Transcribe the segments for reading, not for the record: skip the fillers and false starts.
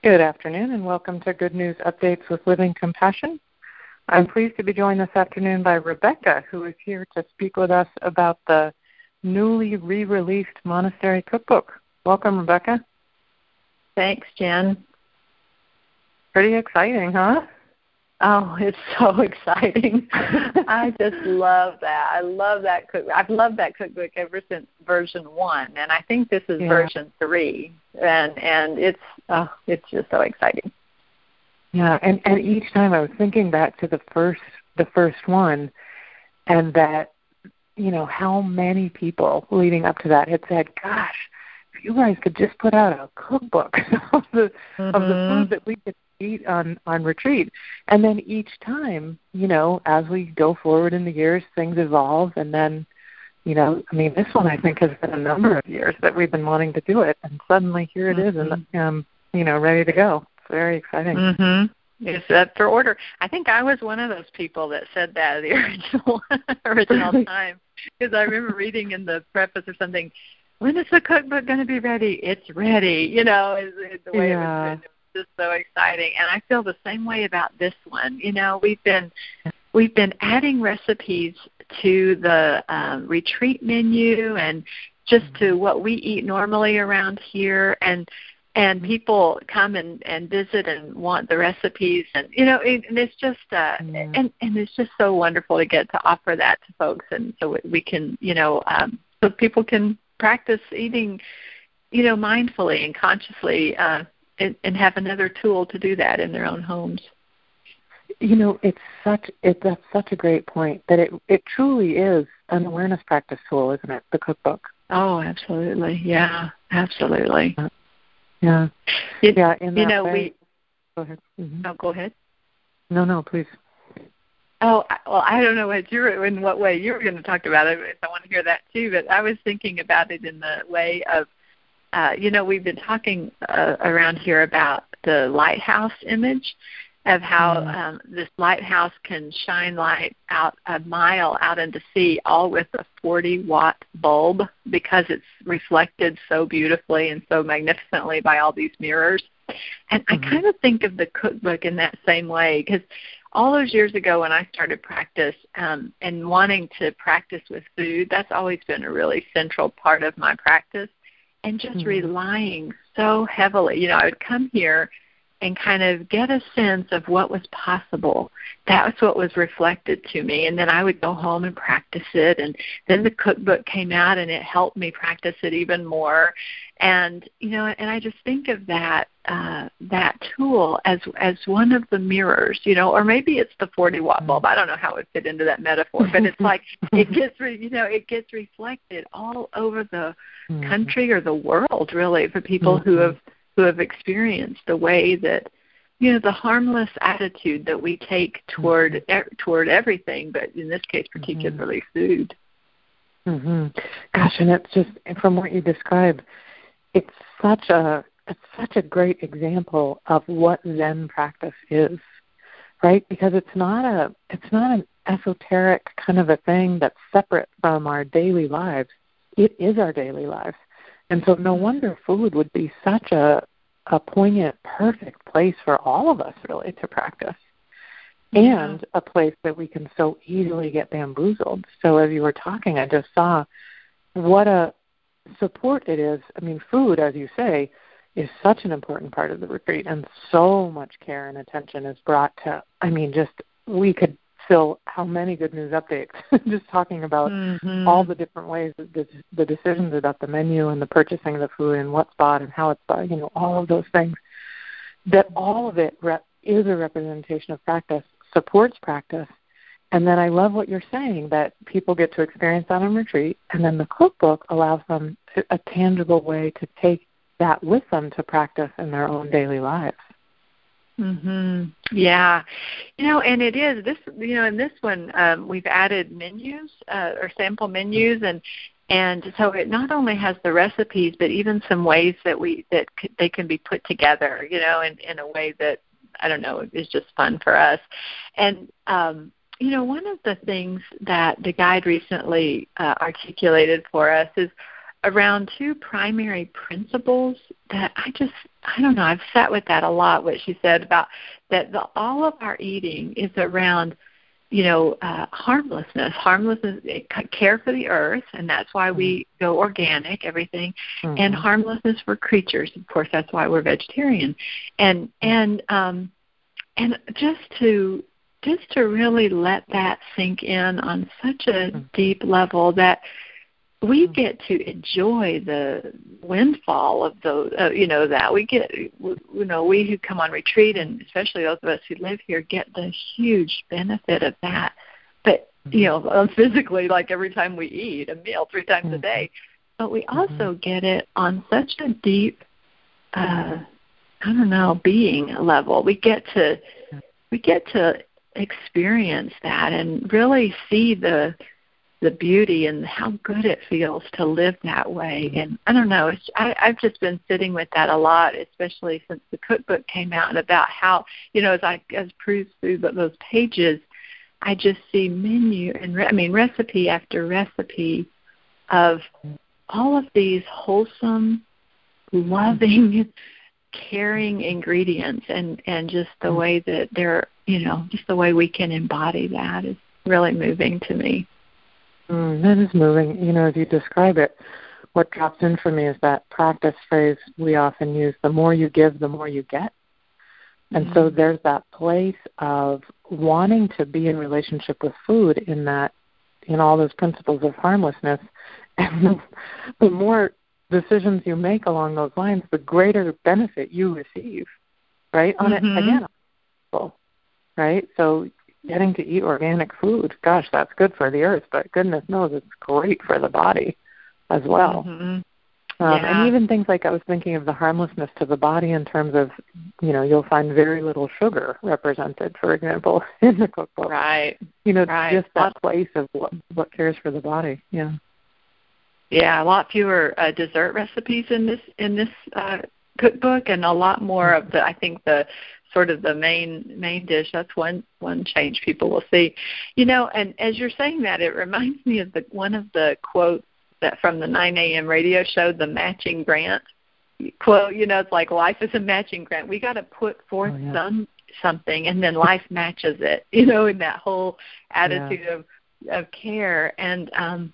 Good afternoon and welcome to Good News Updates with Living Compassion. I'm pleased to be joined this afternoon by Rebecca, who is here to speak with us about the newly re-released Monastery Cookbook. Welcome, Rebecca. Thanks, Jen. Pretty exciting, huh? Oh, it's so exciting. I just love that. I love that cookbook. I've loved that cookbook ever since version 1, and I think this is version 3. And it's just so exciting. Yeah, and each time I was thinking back to the first one, and that, how many people leading up to that had said, gosh, if you guys could just put out a cookbook of the food that we could eat on retreat. And then each time, as we go forward in the years, things evolve. And then, this one I think has been a number of years that we've been wanting to do it. And suddenly here it is and, ready to go. It's very exciting. Mm-hmm. It's up for order. I think I was one of those people that said that at the original time. Because I remember reading in the preface or something, when is the cookbook going to be ready? It's ready, is the way it was written. Just so exciting, and I feel the same way about this one. We've been adding recipes to the retreat menu and just to what we eat normally around here, and people come and visit and want the recipes, and and it's just and it's just so wonderful to get to offer that to folks, and so we can so people can practice eating mindfully and consciously. And have another tool to do that in their own homes. That's such a great point that it truly is an awareness practice tool, isn't it? The cookbook. Oh, absolutely. Yeah, absolutely. Yeah. Yeah. Go ahead. Mm-hmm. Oh, go ahead. No, please. Oh, well, I don't know in what way you were going to talk about it. If I want to hear that too, but I was thinking about it in the way of. We've been talking around here about the lighthouse image of how this lighthouse can shine light out a mile out into sea, all with a 40-watt bulb, because it's reflected so beautifully and so magnificently by all these mirrors. And I kind of think of the cookbook in that same way, because all those years ago when I started practice and wanting to practice with food, that's always been a really central part of my practice. And just relying so heavily. I would come here and kind of get a sense of what was possible. That was what was reflected to me. And then I would go home and practice it. And then the cookbook came out and it helped me practice it even more. And, and I just think of that tool as one of the mirrors, or maybe it's the 40-watt bulb. I don't know how it would fit into that metaphor, but it's like it gets reflected all over the country or the world, really, for people who have experienced the way that, the harmless attitude that we take toward everything, but in this case, particularly food. Gosh, and it's just, from what you described, it's such a great example of what Zen practice is, right? Because it's not an esoteric kind of a thing that's separate from our daily lives. It is our daily lives. And so no wonder food would be such a poignant, perfect place for all of us, really, to practice. And a place that we can so easily get bamboozled. So as you were talking, I just saw what a support it is. I mean, food, as you say, is such an important part of the retreat, and so much care and attention is brought to, we could fill how many Good News Updates just talking about all the different ways that the decisions about the menu and the purchasing of the food and what's bought and how it's bought, all of those things, that all of it is a representation of practice, supports practice. And then I love what you're saying, that people get to experience that on retreat, and then the cookbook allows them a tangible way to take that with them to practice in their own daily lives. Yeah. And it is this, in this one, we've added menus or sample menus, and so it not only has the recipes, but even some ways that they can be put together, in a way that, I don't know, is just fun for us. And, one of the things that the guide recently articulated for us is around two primary principles that I just I don't know, I've sat with that a lot, what she said about that all of our eating is around, harmlessness, care for the earth, and that's why we go organic, everything, and harmlessness for creatures. Of course, that's why we're vegetarian, and just to really let that sink in on such a deep level that we get to enjoy the windfall of those, that we get, we who come on retreat, and especially those of us who live here, get the huge benefit of that. But, physically, like every time we eat a meal 3 times a day, but we also get it on such a deep, being level. We get to experience that and really see the beauty and how good it feels to live that way. And I don't know, I've just been sitting with that a lot, especially since the cookbook came out, and about how, as I peruse through those pages, I just see menu and recipe after recipe of all of these wholesome, loving, caring ingredients, and just the way that they're, just the way we can embody that is really moving to me. That is moving. As you describe it, what drops in for me is that practice phrase we often use, the more you give, the more you get. And so there's that place of wanting to be in relationship with food in all those principles of harmlessness. And the more decisions you make along those lines, the greater benefit you receive, right? On it, again, right? So getting to eat organic food, gosh, that's good for the earth, but goodness knows it's great for the body as well. And even things like, I was thinking of the harmlessness to the body in terms of, you'll find very little sugar represented, for example, in the cookbook. Right. Just that place of what cares for the body. Yeah. Yeah, a lot fewer dessert recipes in this cookbook, and a lot more of the sort of the main dish. That's one change people will see. And as you're saying that, it reminds me of one of the quotes that from the 9 a.m. radio show, the matching grant quote. It's like life is a matching grant. We got to put forth something, and then life matches it. In that whole attitude of care. And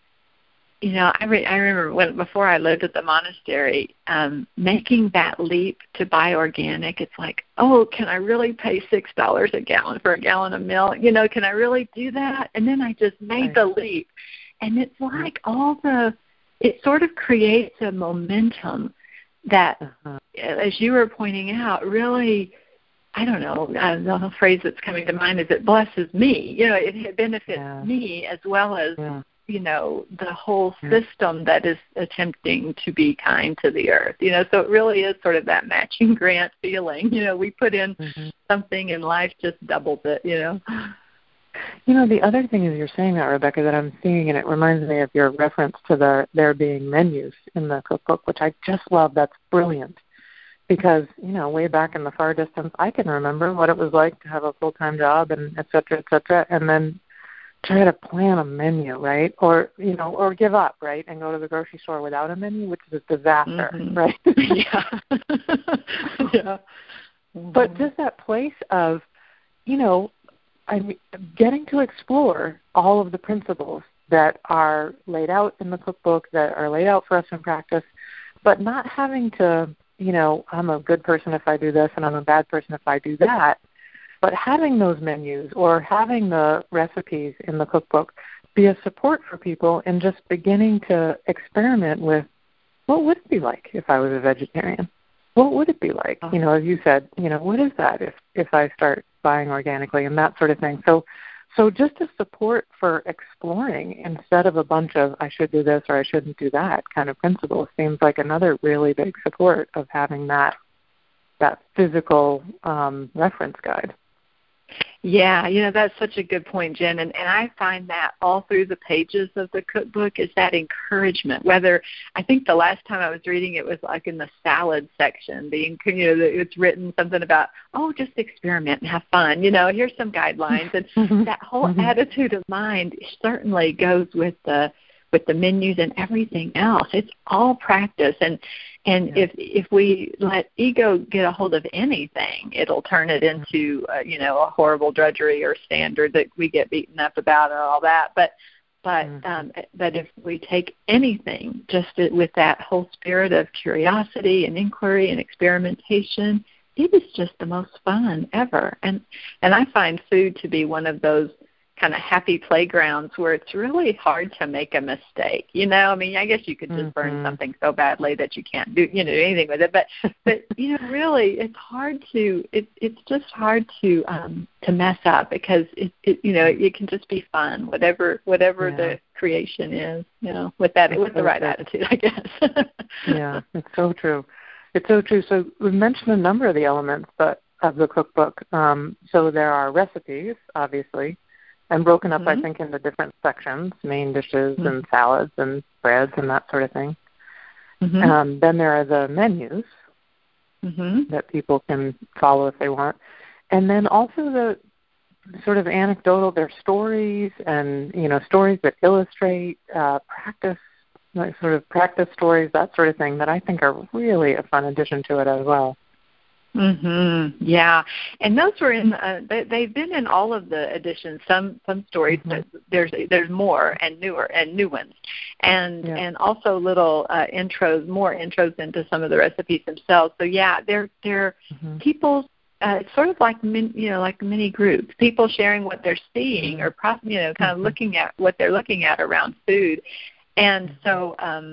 I remember before I lived at the monastery, making that leap to buy organic. It's like, oh, can I really pay $6 a gallon for a gallon of milk? Can I really do that? And then I just made the leap. And it's like it sort of creates a momentum that, as you were pointing out, really, I don't know, the phrase that's coming to mind is it blesses me. It benefits me as well as, the whole system that is attempting to be kind to the earth. So it really is sort of that matching grant feeling. We put in something and life just doubles it, The other thing is you're saying that, Rebecca, that I'm seeing, and it reminds me of your reference to there being menus in the cookbook, which I just love. That's brilliant. Because, way back in the far distance, I can remember what it was like to have a full-time job and et cetera, and then try to plan a menu, right? Or, or give up, right, and go to the grocery store without a menu, which is a disaster, right? But just that place of, getting to explore all of the principles that are laid out in the cookbook, that are laid out for us in practice, but not having to, I'm a good person if I do this and I'm a bad person if I do that. But having those menus or having the recipes in the cookbook be a support for people in just beginning to experiment with what would it be like if I was a vegetarian? What would it be like? As you said, what is that if I start buying organically and that sort of thing. So just a support for exploring instead of a bunch of I should do this or I shouldn't do that kind of principles seems like another really big support of having that physical reference guide. Yeah, that's such a good point, Jen. And I find that all through the pages of the cookbook is that encouragement. Whether I think the last time I was reading it was like in the salad section. It's written something about, just experiment and have fun. Here's some guidelines. And that whole attitude of mind certainly goes with the with the menus and everything else. It's all practice, and if we let ego get a hold of anything, it'll turn it into a horrible drudgery or standard that we get beaten up about and all that. But if we take anything just with that whole spirit of curiosity and inquiry and experimentation, it is just the most fun ever. And I find food to be one of those kind of happy playgrounds where it's really hard to make a mistake. I mean, I guess you could just burn something so badly that you can't do anything with it. But really, it's hard to it's just hard to mess up, because it can just be fun, whatever the creation is, with the right attitude, I guess. Yeah, it's so true. It's so true. So we mentioned a number of the elements of the cookbook. So there are recipes, obviously, and broken up, I think, into different sections, main dishes and salads and breads and that sort of thing. Then there are the menus that people can follow if they want. And then also the sort of anecdotal, their stories and, stories that illustrate practice, like sort of practice stories, that sort of thing, that I think are really a fun addition to it as well. Yeah, and those were in. They've been in all of the editions. Some stories, but there's more and newer and new ones, and also little more intros into some of the recipes themselves. So yeah, they're people. It's sort of like like mini groups, people sharing what they're seeing or kind of looking at what they're looking at around food. And so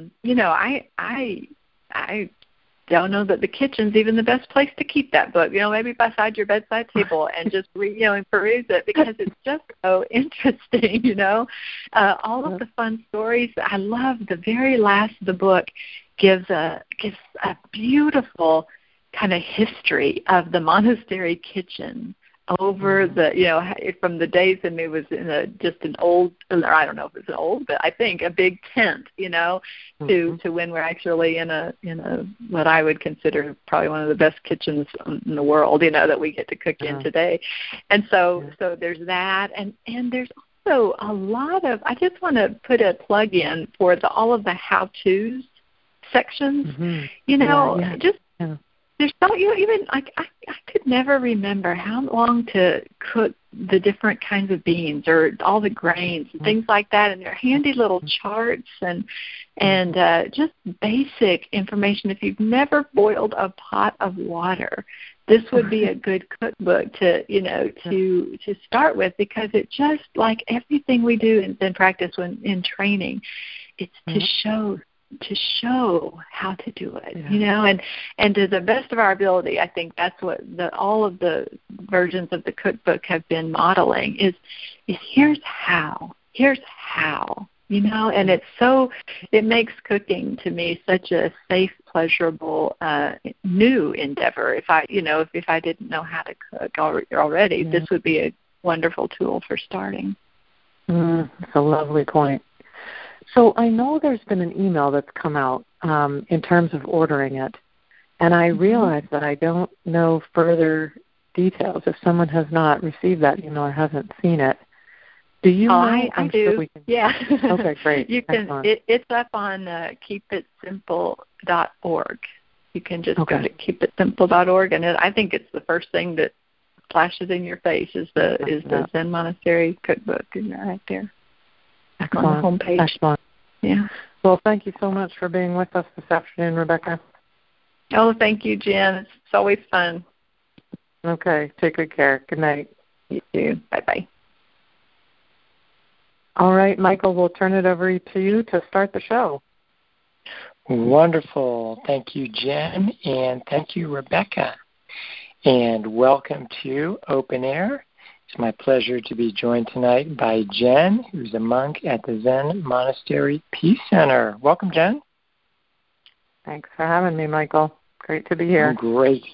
I don't know that the kitchen's even the best place to keep that book. Maybe beside your bedside table and just peruse it, because it's just so interesting. All of the fun stories. I love the very last of the book gives a beautiful kind of history of the monastery kitchen over from the days when it was in an old, or I don't know if it's an old, but I think a big tent, to when we're actually in a what I would consider probably one of the best kitchens in the world, that we get to cook in today. And so there's that, and there's also a lot of, I just want to put a plug in for all of the how-tos sections. There's so even I could never remember how long to cook the different kinds of beans or all the grains and things like that, and they're handy little charts and just basic information. If you've never boiled a pot of water, this would be a good cookbook to start with, because it just, like everything we do in practice when in training, it's to show how to do it, and to the best of our ability. I think that's what all of the versions of the cookbook have been modeling is here's how, and it makes cooking to me such a safe, pleasurable, new endeavor. If I didn't know how to cook already, this would be a wonderful tool for starting. That's a lovely point. So I know there's been an email that's come out in terms of ordering it, and I realize that I don't know further details. If someone has not received that email or hasn't seen it, do you know? I do. Sure we can... Yeah. Okay, great. You can. It's up on keepitsimple.org. You can just go to keepitsimple.org, and I think it's the first thing that flashes in your face is the Zen Monastery cookbook, right there. Excellent. On the homepage. Excellent. Yeah. Well, thank you so much for being with us this afternoon, Rebecca. Oh, thank you, Jen. It's always fun. Okay. Take good care. Good night. You too. Bye-bye. All right, Michael, we'll turn it over to you to start the show. Wonderful. Thank you, Jen, and thank you, Rebecca. And welcome to Open Air. It's my pleasure to be joined tonight by Jen, who's a monk at the Zen Monastery Peace Center. Welcome, Jen. Thanks for having me, Michael. Great to be here. Great.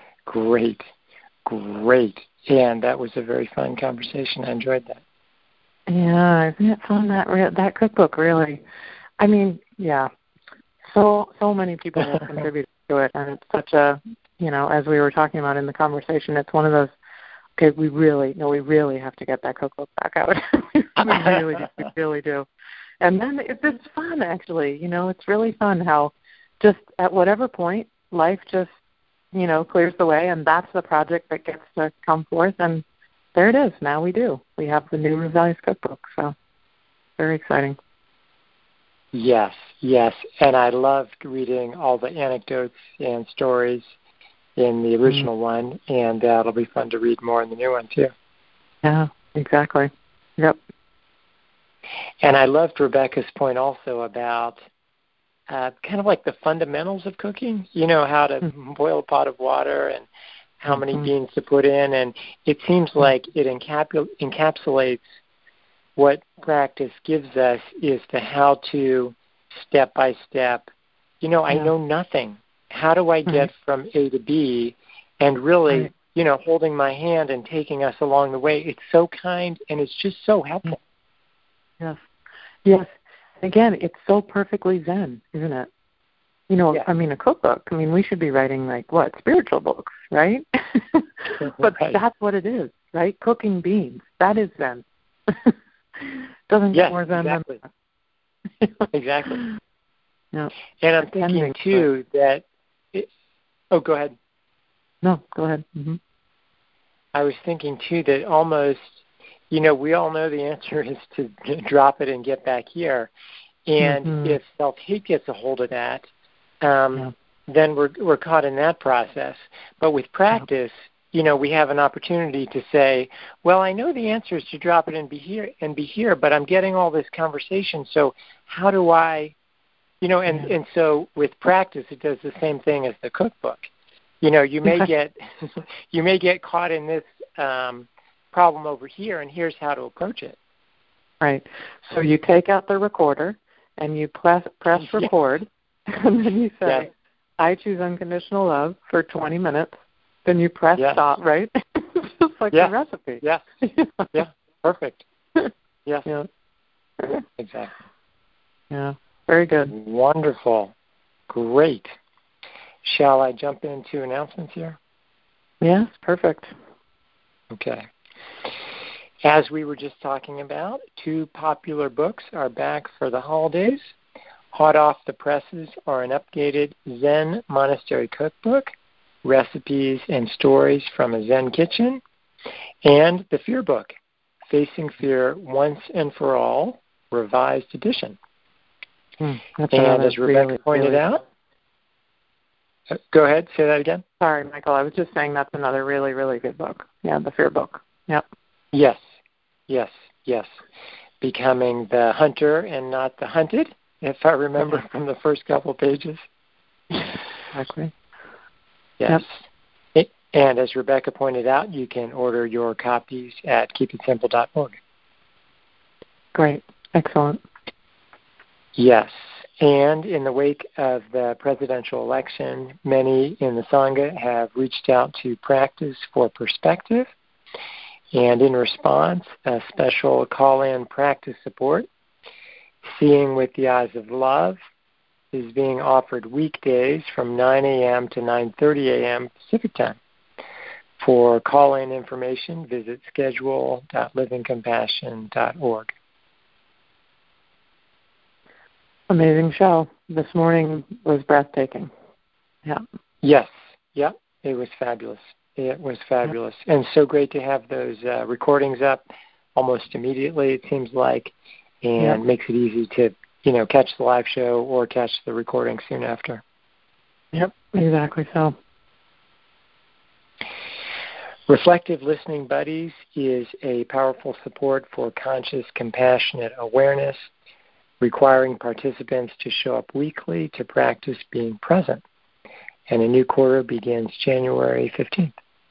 And that was a very fun conversation. I enjoyed that. Yeah, isn't it fun, that cookbook, really? I mean, yeah, so many people have contributed to it, and it's such a, as we were talking about in the conversation, it's one of those, okay, we really have to get that cookbook back out. we really do. And then it's fun, actually. It's really fun how just at whatever point life just, clears the way, and that's the project that gets to come forth. And there it is. Now we do. We have the new Revised Cookbook. So very exciting. Yes, yes. And I loved reading all the anecdotes and stories in the original one, and it'll be fun to read more in the new one, too. Yeah, exactly. Yep. And I loved Rebecca's point also about kind of like the fundamentals of cooking, how to boil a pot of water and how many beans to put in. And it seems like it encapsulates what practice gives us is the how to step by step. I know nothing. How do I get from A to B? And really, holding my hand and taking us along the way. It's so kind and it's just so helpful. Yes. Yes. Again, it's so perfectly Zen, isn't it? A cookbook. We should be writing spiritual books, right? But that's what it is, right? Cooking beans. That is Zen. Doesn't get more Zen than that. Exactly. Yeah. And I'm thinking, too, that... go ahead. No, go ahead. Mm-hmm. I was thinking, too, that almost... we all know the answer is to drop it and get back here. And if self-hate gets a hold of that, then we're caught in that process. But with practice, we have an opportunity to say, well, I know the answer is to drop it and be here, but I'm getting all this conversation. So how do I, and so with practice, it does the same thing as the cookbook. You may get caught in this problem over here, and here's how to approach it. Right. So you take out the recorder and you press record, and then you say, I choose unconditional love for 20 minutes. Then you press stop, right? It's just like a recipe. Yeah. Yeah. Perfect. Yes. Yeah. Exactly. Yeah. Very good. Wonderful. Great. Shall I jump into announcements here? Yes, perfect. Okay. As we were just talking about, 2 popular books are back for the holidays. Hot off the presses are an updated Zen Monastery Cookbook, Recipes and Stories from a Zen Kitchen, and the Fear Book, Facing Fear Once and for All, Revised Edition. And as Rebecca pointed out, go ahead, say that again. Sorry, Michael, I was just saying that's another really, really good book. Yeah, the Fear Book. Yep. Yes. Becoming the hunter and not the hunted, if I remember from the first couple pages. Exactly. Yes. Yep. And as Rebecca pointed out, you can order your copies at keepitsimple.org. Great. Excellent. Yes. And in the wake of the presidential election, many in the Sangha have reached out to Practice for Perspective. And in response, a special call-in practice support, Seeing with the Eyes of Love, is being offered weekdays from 9 a.m. to 9:30 a.m. Pacific Time. For call-in information, visit schedule.livingcompassion.org. Amazing show. This morning was breathtaking. Yeah. Yes. Yep. It was fabulous. It was fabulous. Yep. And so great to have those recordings up almost immediately, it seems like, and makes it easy to, catch the live show or catch the recording soon after. Yep, exactly so. Reflective Listening Buddies is a powerful support for conscious, compassionate awareness, requiring participants to show up weekly to practice being present. And a new quarter begins January 15th.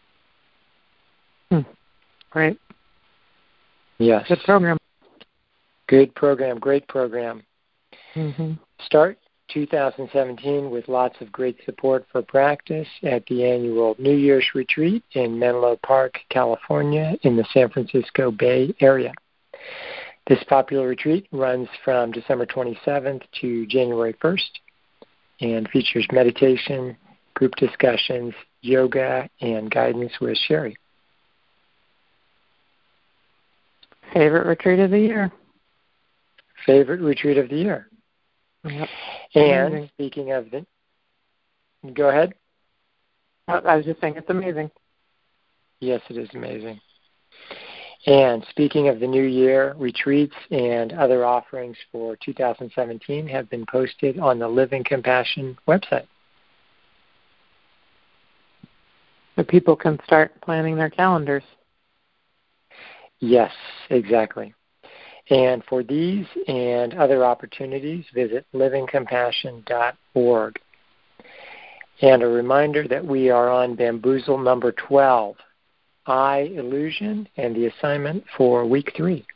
Great. Yes. Good program. Good program. Great program. Mm-hmm. Start 2017 with lots of great support for practice at the annual New Year's Retreat in Menlo Park, California, in the San Francisco Bay Area. This popular retreat runs from December 27th to January 1st and features meditation, group discussions, yoga, and guidance with Sherry. Favorite retreat of the year? favorite retreat of the year. Yep. And Amazing. speaking of the, go ahead. I was just saying it's amazing. Yes, it is amazing. And speaking of the new year, retreats and other offerings for 2017 have been posted on the Living Compassion website. So people can start planning their calendars. Yes, exactly. And for these and other opportunities, visit livingcompassion.org. And a reminder that we are on Bamboozle number 12, I Illusion, and the assignment for week 3.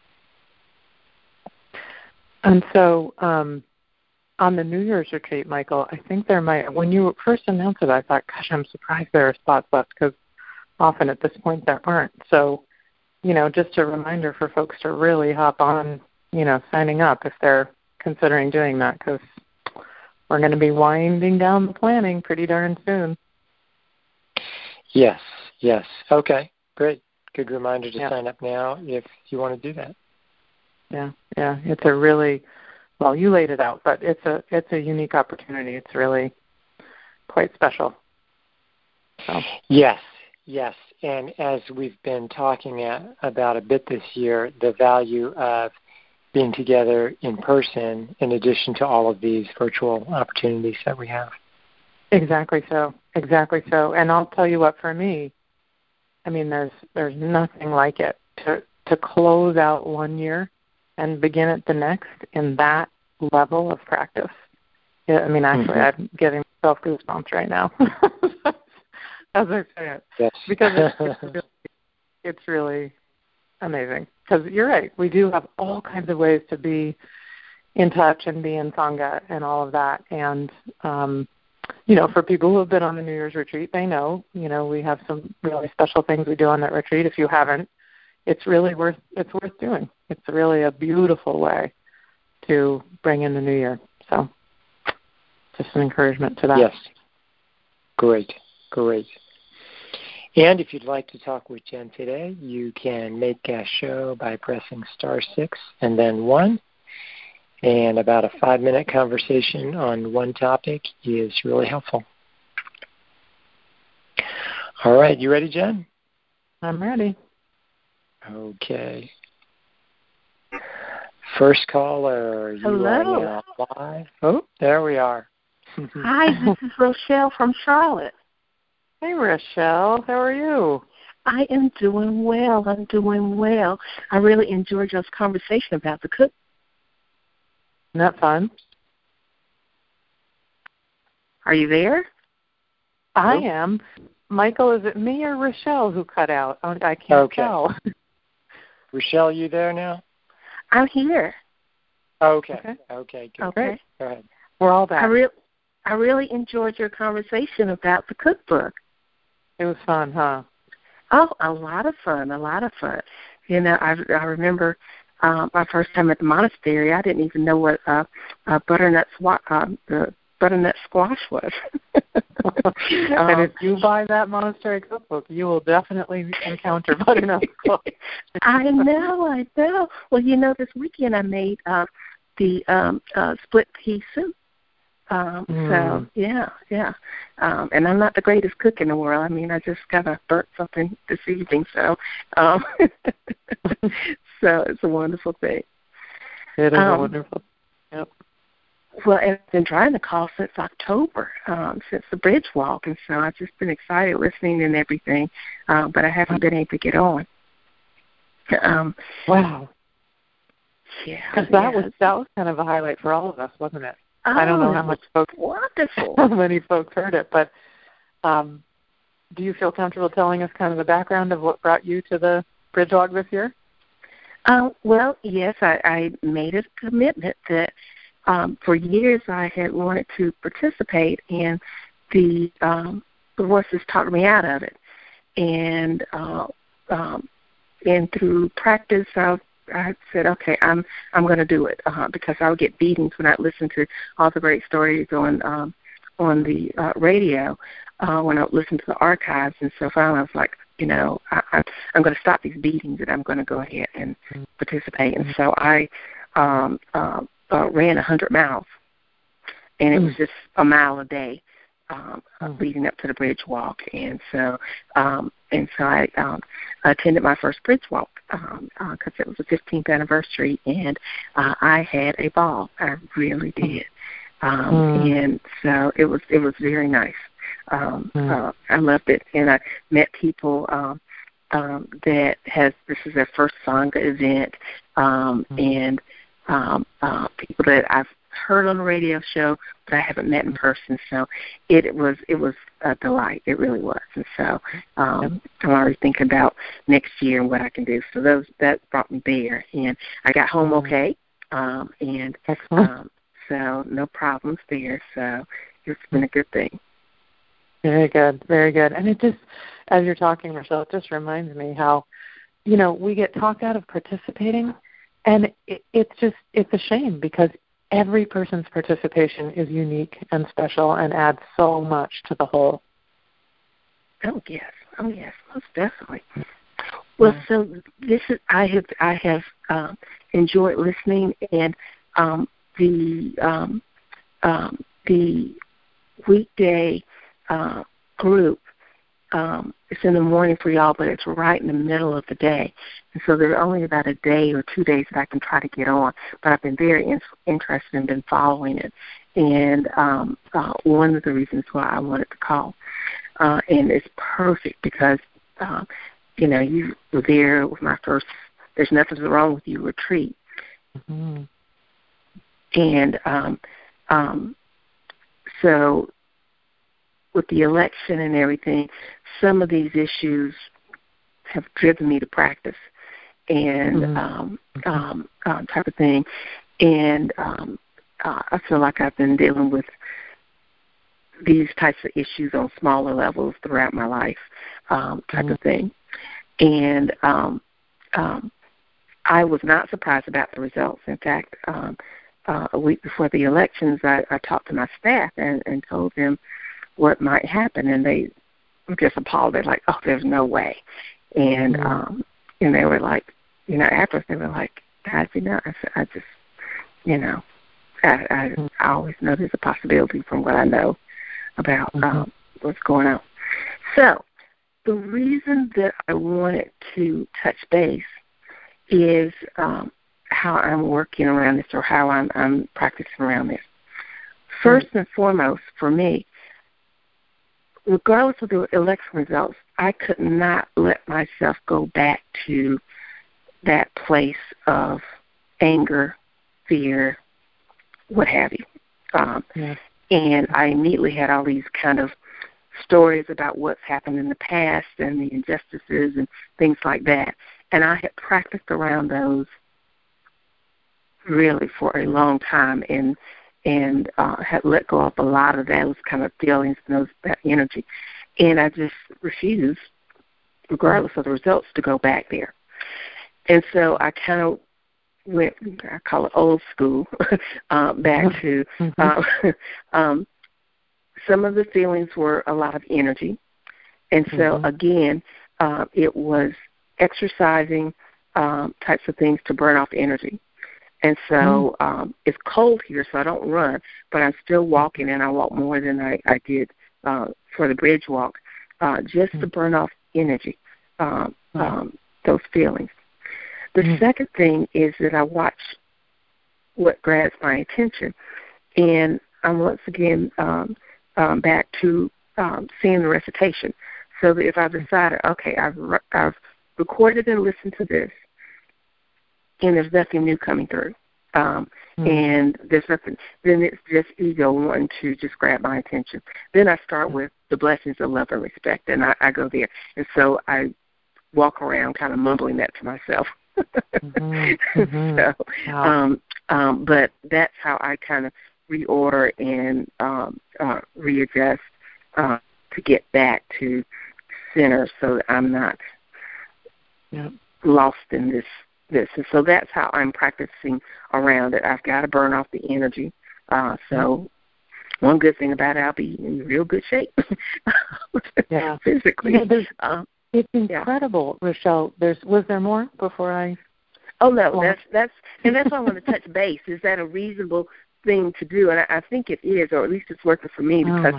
And so on the New Year's retreat, Michael, I think there might, when you first announced it, I thought, gosh, I'm surprised there are spots left because often at this point there aren't. So, just a reminder for folks to really hop on, signing up if they're considering doing that because we're going to be winding down the planning pretty darn soon. Yes. Okay, great. Good reminder to sign up now if you want to do that. Yeah. It's a really, well, you laid it out, but it's a unique opportunity. It's really quite special. So. Yes. And as we've been talking about a bit this year, the value of being together in person in addition to all of these virtual opportunities that we have. Exactly so. And I'll tell you what, for me, I mean, there's nothing like it to close out one year and begin it the next in that level of practice. Yeah, I mean, actually, I'm getting myself goosebumps right now as I say it. Yes. Because it's really amazing. Because you're right, we do have all kinds of ways to be in touch and be in Sangha and all of that. And, for people who have been on the New Year's retreat, they know, we have some really special things we do on that retreat. If you haven't, it's worth doing. It's really a beautiful way to bring in the new year. So just an encouragement to that. Yes. Great. And if you'd like to talk with Jen today, you can make a show by pressing *6 and then 1. And about a 5-minute conversation on one topic is really helpful. All right, you ready, Jen? I'm ready. Okay. First caller, you Hello. are now live. Oh, there we are. Hi, this is Rochelle from Charlotte. Hey, Rochelle. How are you? I am doing well. I really enjoyed your conversation about the cook. Isn't that fun? Are you there? I am. Michael, is it me or Rochelle who cut out? I can't tell. Rochelle, you there now? I'm here. Okay, good. Okay. Go ahead. We're all back. I really enjoyed your conversation about the cookbook. It was fun, huh? Oh, a lot of fun. I remember my first time at the monastery, I didn't even know what butternut squash was. And if you buy that monastery cookbook, you will definitely encounter butternut squash. I know. Well, this weekend I made the split pea soup. So, yeah. And I'm not the greatest cook in the world. I mean, I just kind of burnt something this evening. So, so it's a wonderful thing. It is wonderful. Yep. Well, and I've been trying to call since October, since the bridge walk. And so I've just been excited listening and everything. But I haven't been able to get on. Wow. Yeah. Because that was kind of a highlight for all of us, wasn't it? Oh, I don't know how much folks, wonderful. how many folks heard it, but do you feel comfortable telling us kind of the background of what brought you to the Bridge Walk this year? Well, yes, I made a commitment that for years I had wanted to participate, and the voices talked me out of it. And through practice, I said, okay, I'm going to do it because I would get beatings when I listened to all the great stories on the radio when I would listen to the archives. And so finally I was like, I'm going to stop these beatings and I'm going to go ahead and participate. And so I ran 100 miles, and it was just a mile a day leading up to the bridge walk. And so I attended my first bridge walk because it was the 15th anniversary, and I had a ball. I really did. And so it was very nice. I loved it, and I met people that this is their first Sangha event, and people that I've heard on the radio show, but I haven't met in person. So it was a delight. It really was. And so I'm already thinking about next year and what I can do. So that brought me there, and I got home okay, and so no problems there. So it's been a good thing. Very good, very good. And it just, as you're talking, Rochelle, it just reminds me how, we get talked out of participating, and it's a shame because every person's participation is unique and special and adds so much to the whole. Oh yes, most definitely. Well, so this is I have enjoyed listening, and the weekday group. It's in the morning for y'all, but it's right in the middle of the day. And so there are only about a day or 2 days that I can try to get on. But I've been very interested and been following it. And one of the reasons why I wanted to call. And it's perfect because, you were there with my first There's Nothing Wrong With You retreat. Mm-hmm. And so with the election and everything, some of these issues have driven me to practice and type of thing. And I feel like I've been dealing with these types of issues on smaller levels throughout my life, type of thing. And I was not surprised about the results. In fact, a week before the elections, I talked to my staff and told them what might happen, and they were just appalled. They're like, "Oh, there's no way." And and they were like, after they were like, "Guys, I just, I always know there's a possibility from what I know about what's going on." So the reason that I wanted to touch base is how I'm working around this, or how I'm practicing around this. First and foremost, for me, regardless of the election results, I could not let myself go back to that place of anger, fear, what have you. And I immediately had all these kind of stories about what's happened in the past and the injustices and things like that. And I had practiced around those really for a long time, and had let go of a lot of those kind of feelings and that energy. And I just refused, regardless of the results, to go back there. And so I kind of went, I call it old school, back to some of the feelings were a lot of energy. And so, again, it was exercising types of things to burn off energy. And so it's cold here, so I don't run, but I'm still walking, and I walk more than I did for the bridge walk, just to burn off energy, those feelings. The second thing is that I watch what grabs my attention, and I'm once again back to seeing the recitation. So that if I've decided, okay, I've recorded and listened to this, and there's nothing new coming through, and there's nothing, then it's just ego wanting to just grab my attention. Then I start with the blessings of love and respect, and I go there. And so I walk around kind of mumbling that to myself. But that's how I kind of reorder and readjust to get back to center, so that I'm not lost in this. And so that's how I'm practicing around it. I've got to burn off the energy. So one good thing about it, I'll be in real good shape physically. It's incredible, Rochelle. Was there more before I? Oh no, that's why I want to touch base. Is that a reasonable thing to do? And I think it is, or at least it's working for me because,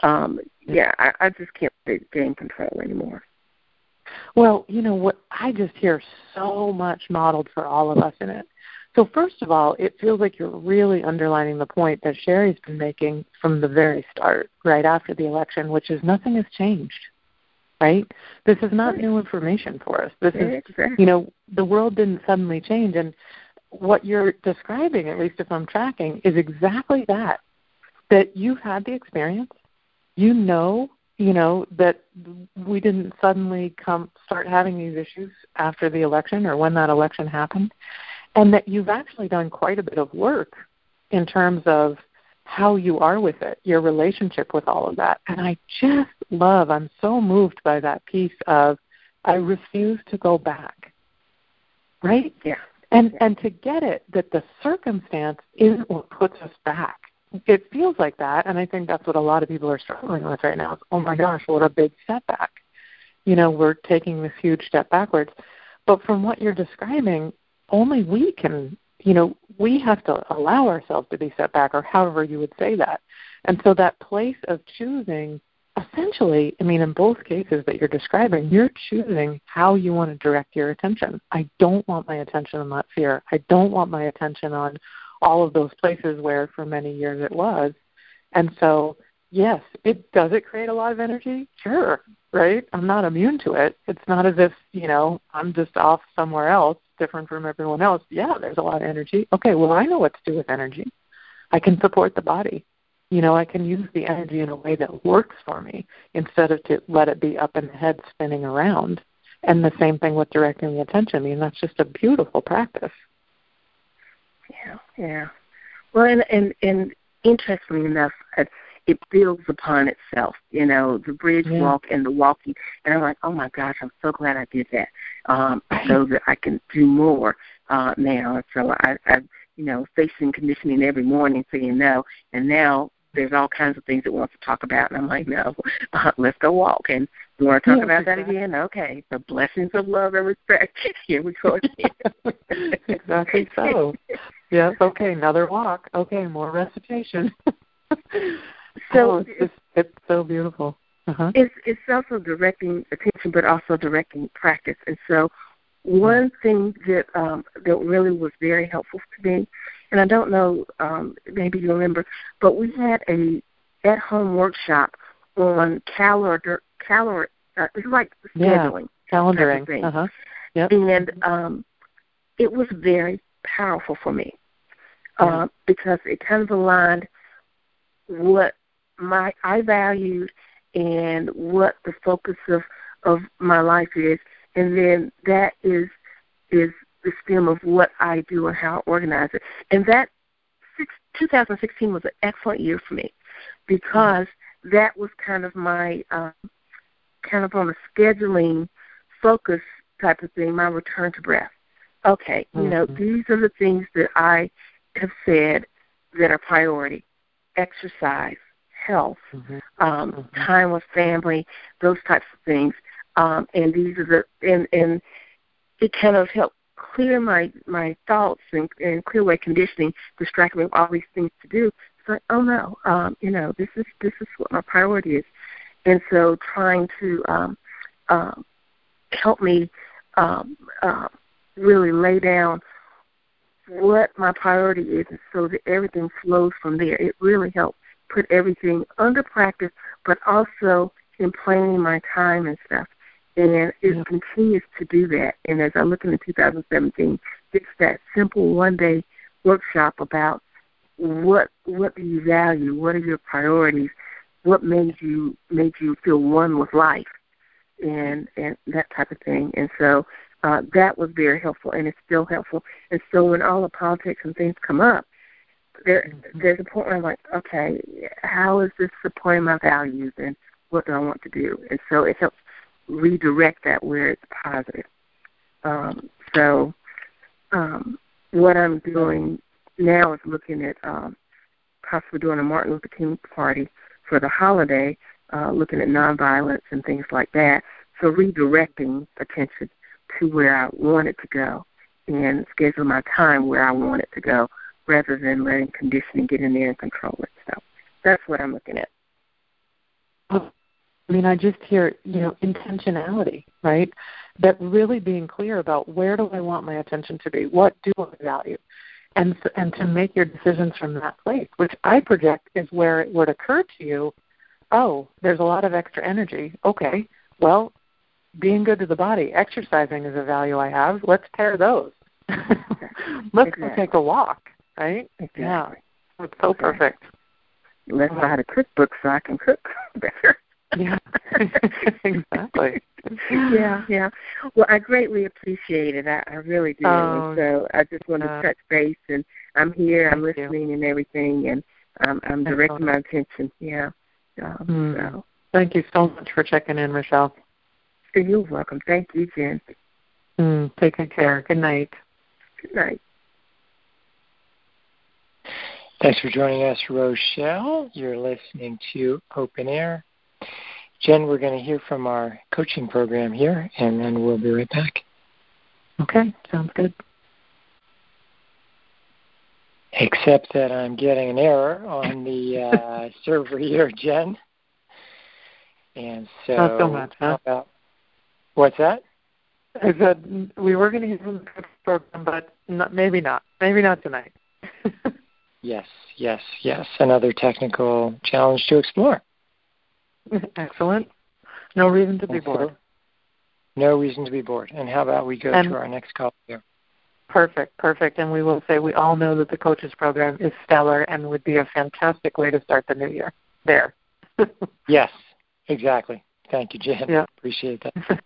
I just can't gain control anymore. Well, you know what? I just hear so much modeled for all of us in it. So first of all, it feels like you're really underlining the point that Sherry's been making from the very start, right after the election, which is nothing has changed, right? This is not new information for us. This is, the world didn't suddenly change. And what you're describing, at least if I'm tracking, is exactly that you've had the experience. You know, that we didn't suddenly start having these issues after the election or when that election happened, and that you've actually done quite a bit of work in terms of how you are with it, your relationship with all of that. And I'm so moved by that piece of, I refuse to go back, right? Yeah. And to get it, that the circumstance isn't what puts us back. It feels like that, and I think that's what a lot of people are struggling with right now. Oh my gosh, what a big setback. We're taking this huge step backwards. But from what you're describing, only we can, we have to allow ourselves to be set back, or however you would say that. And so that place of choosing, essentially, in both cases that you're describing, you're choosing how you want to direct your attention. I don't want my attention on that fear. I don't want my attention on all of those places where for many years it was. And so, yes, does it create a lot of energy? Sure, right? I'm not immune to it. It's not as if, I'm just off somewhere else, different from everyone else. Yeah, there's a lot of energy. Okay, well, I know what to do with energy. I can support the body. I can use the energy in a way that works for me instead of to let it be up in the head spinning around. And the same thing with directing the attention. That's just a beautiful practice. Yeah. Well, and interestingly enough, it builds upon itself, the bridge walk and the walking. And I'm like, oh, my gosh, I'm so glad I did that so that I can do more now. So I facing conditioning every morning saying no, and now there's all kinds of things it wants to talk about. And I'm like, no, let's go walk. And you want to talk about that again? Okay. The blessings of love and respect. Here we go again. Exactly so. Yes, okay, another walk. Okay, more recitation. So it's so beautiful. Uh-huh. It's also directing attention, but also directing practice. And so one thing that really was very helpful to me, and I don't know, maybe you remember, but we had a at-home workshop on it's like scheduling. Calendaring. Uh-huh. Yep. And it was very powerful for me because it kind of aligned what I valued and what the focus of my life is, and then that is the stem of what I do and how I organize it. And that 2016 was an excellent year for me because that was kind of my kind of on a scheduling focus type of thing, my return to breath. Okay, these are the things that I have said that are priority: exercise, health, time with family, those types of things. And these are and it kind of helped clear my thoughts and clear away conditioning, distract me with all these things to do. It's like, oh no, this is what my priority is. And so trying to help me really lay down what my priority is, and so that everything flows from there. It really helped put everything under practice, but also in planning my time and stuff. And it continues to do that. And as I look into 2017, it's that simple one-day workshop about what do you value, what are your priorities, what made you feel one with life, and that type of thing. And so that was very helpful, and it's still helpful. And so when all the politics and things come up, there's a point where I'm like, okay, how is this supporting my values, and what do I want to do? And so it helps redirect that where it's positive. So what I'm doing now is looking at possibly doing a Martin Luther King party for the holiday, looking at nonviolence and things like that. So redirecting attention to where I want it to go. and schedule my time where I want it to go rather than letting conditioning get in there and control it. So that's what I'm looking at. I mean, I just hear, intentionality, right? That really being clear about where do I want my attention to be? What do I value? And to make your decisions from that place, which I project is where it would occur to you, oh, there's a lot of extra energy. Okay, well, being good to the body, exercising is a value I have. Let's pair those. Let's go take a walk, right? Exactly. Yeah, it's so perfect. Let's know how to cook books so I can cook better. Yeah, exactly. Yeah. Well, I greatly appreciate it. I really do. And so I just want to touch base, and I'm here. I'm listening and everything, and I'm directing my attention. Yeah. So. Thank you so much for checking in, Rochelle. You're welcome. Thank you, Jen. Take good care. Good night. Good night. Thanks for joining us, Rochelle. You're listening to Open Air. Jen, we're going to hear from our coaching program here, and then we'll be right back. Okay, sounds good. Except that I'm getting an error on the server here, Jen. And so, not so much, huh? What's that? I said we were going to hear from the coaching program, but maybe not. Maybe not tonight. Yes. Another technical challenge to explore. Excellent. No reason to be bored. No reason to be bored. And how about we go to our next call here? Perfect. And we will say we all know that the coaches program is stellar and would be a fantastic way to start the new year. There. Yes, exactly. Thank you, Jen. Yeah. Appreciate that.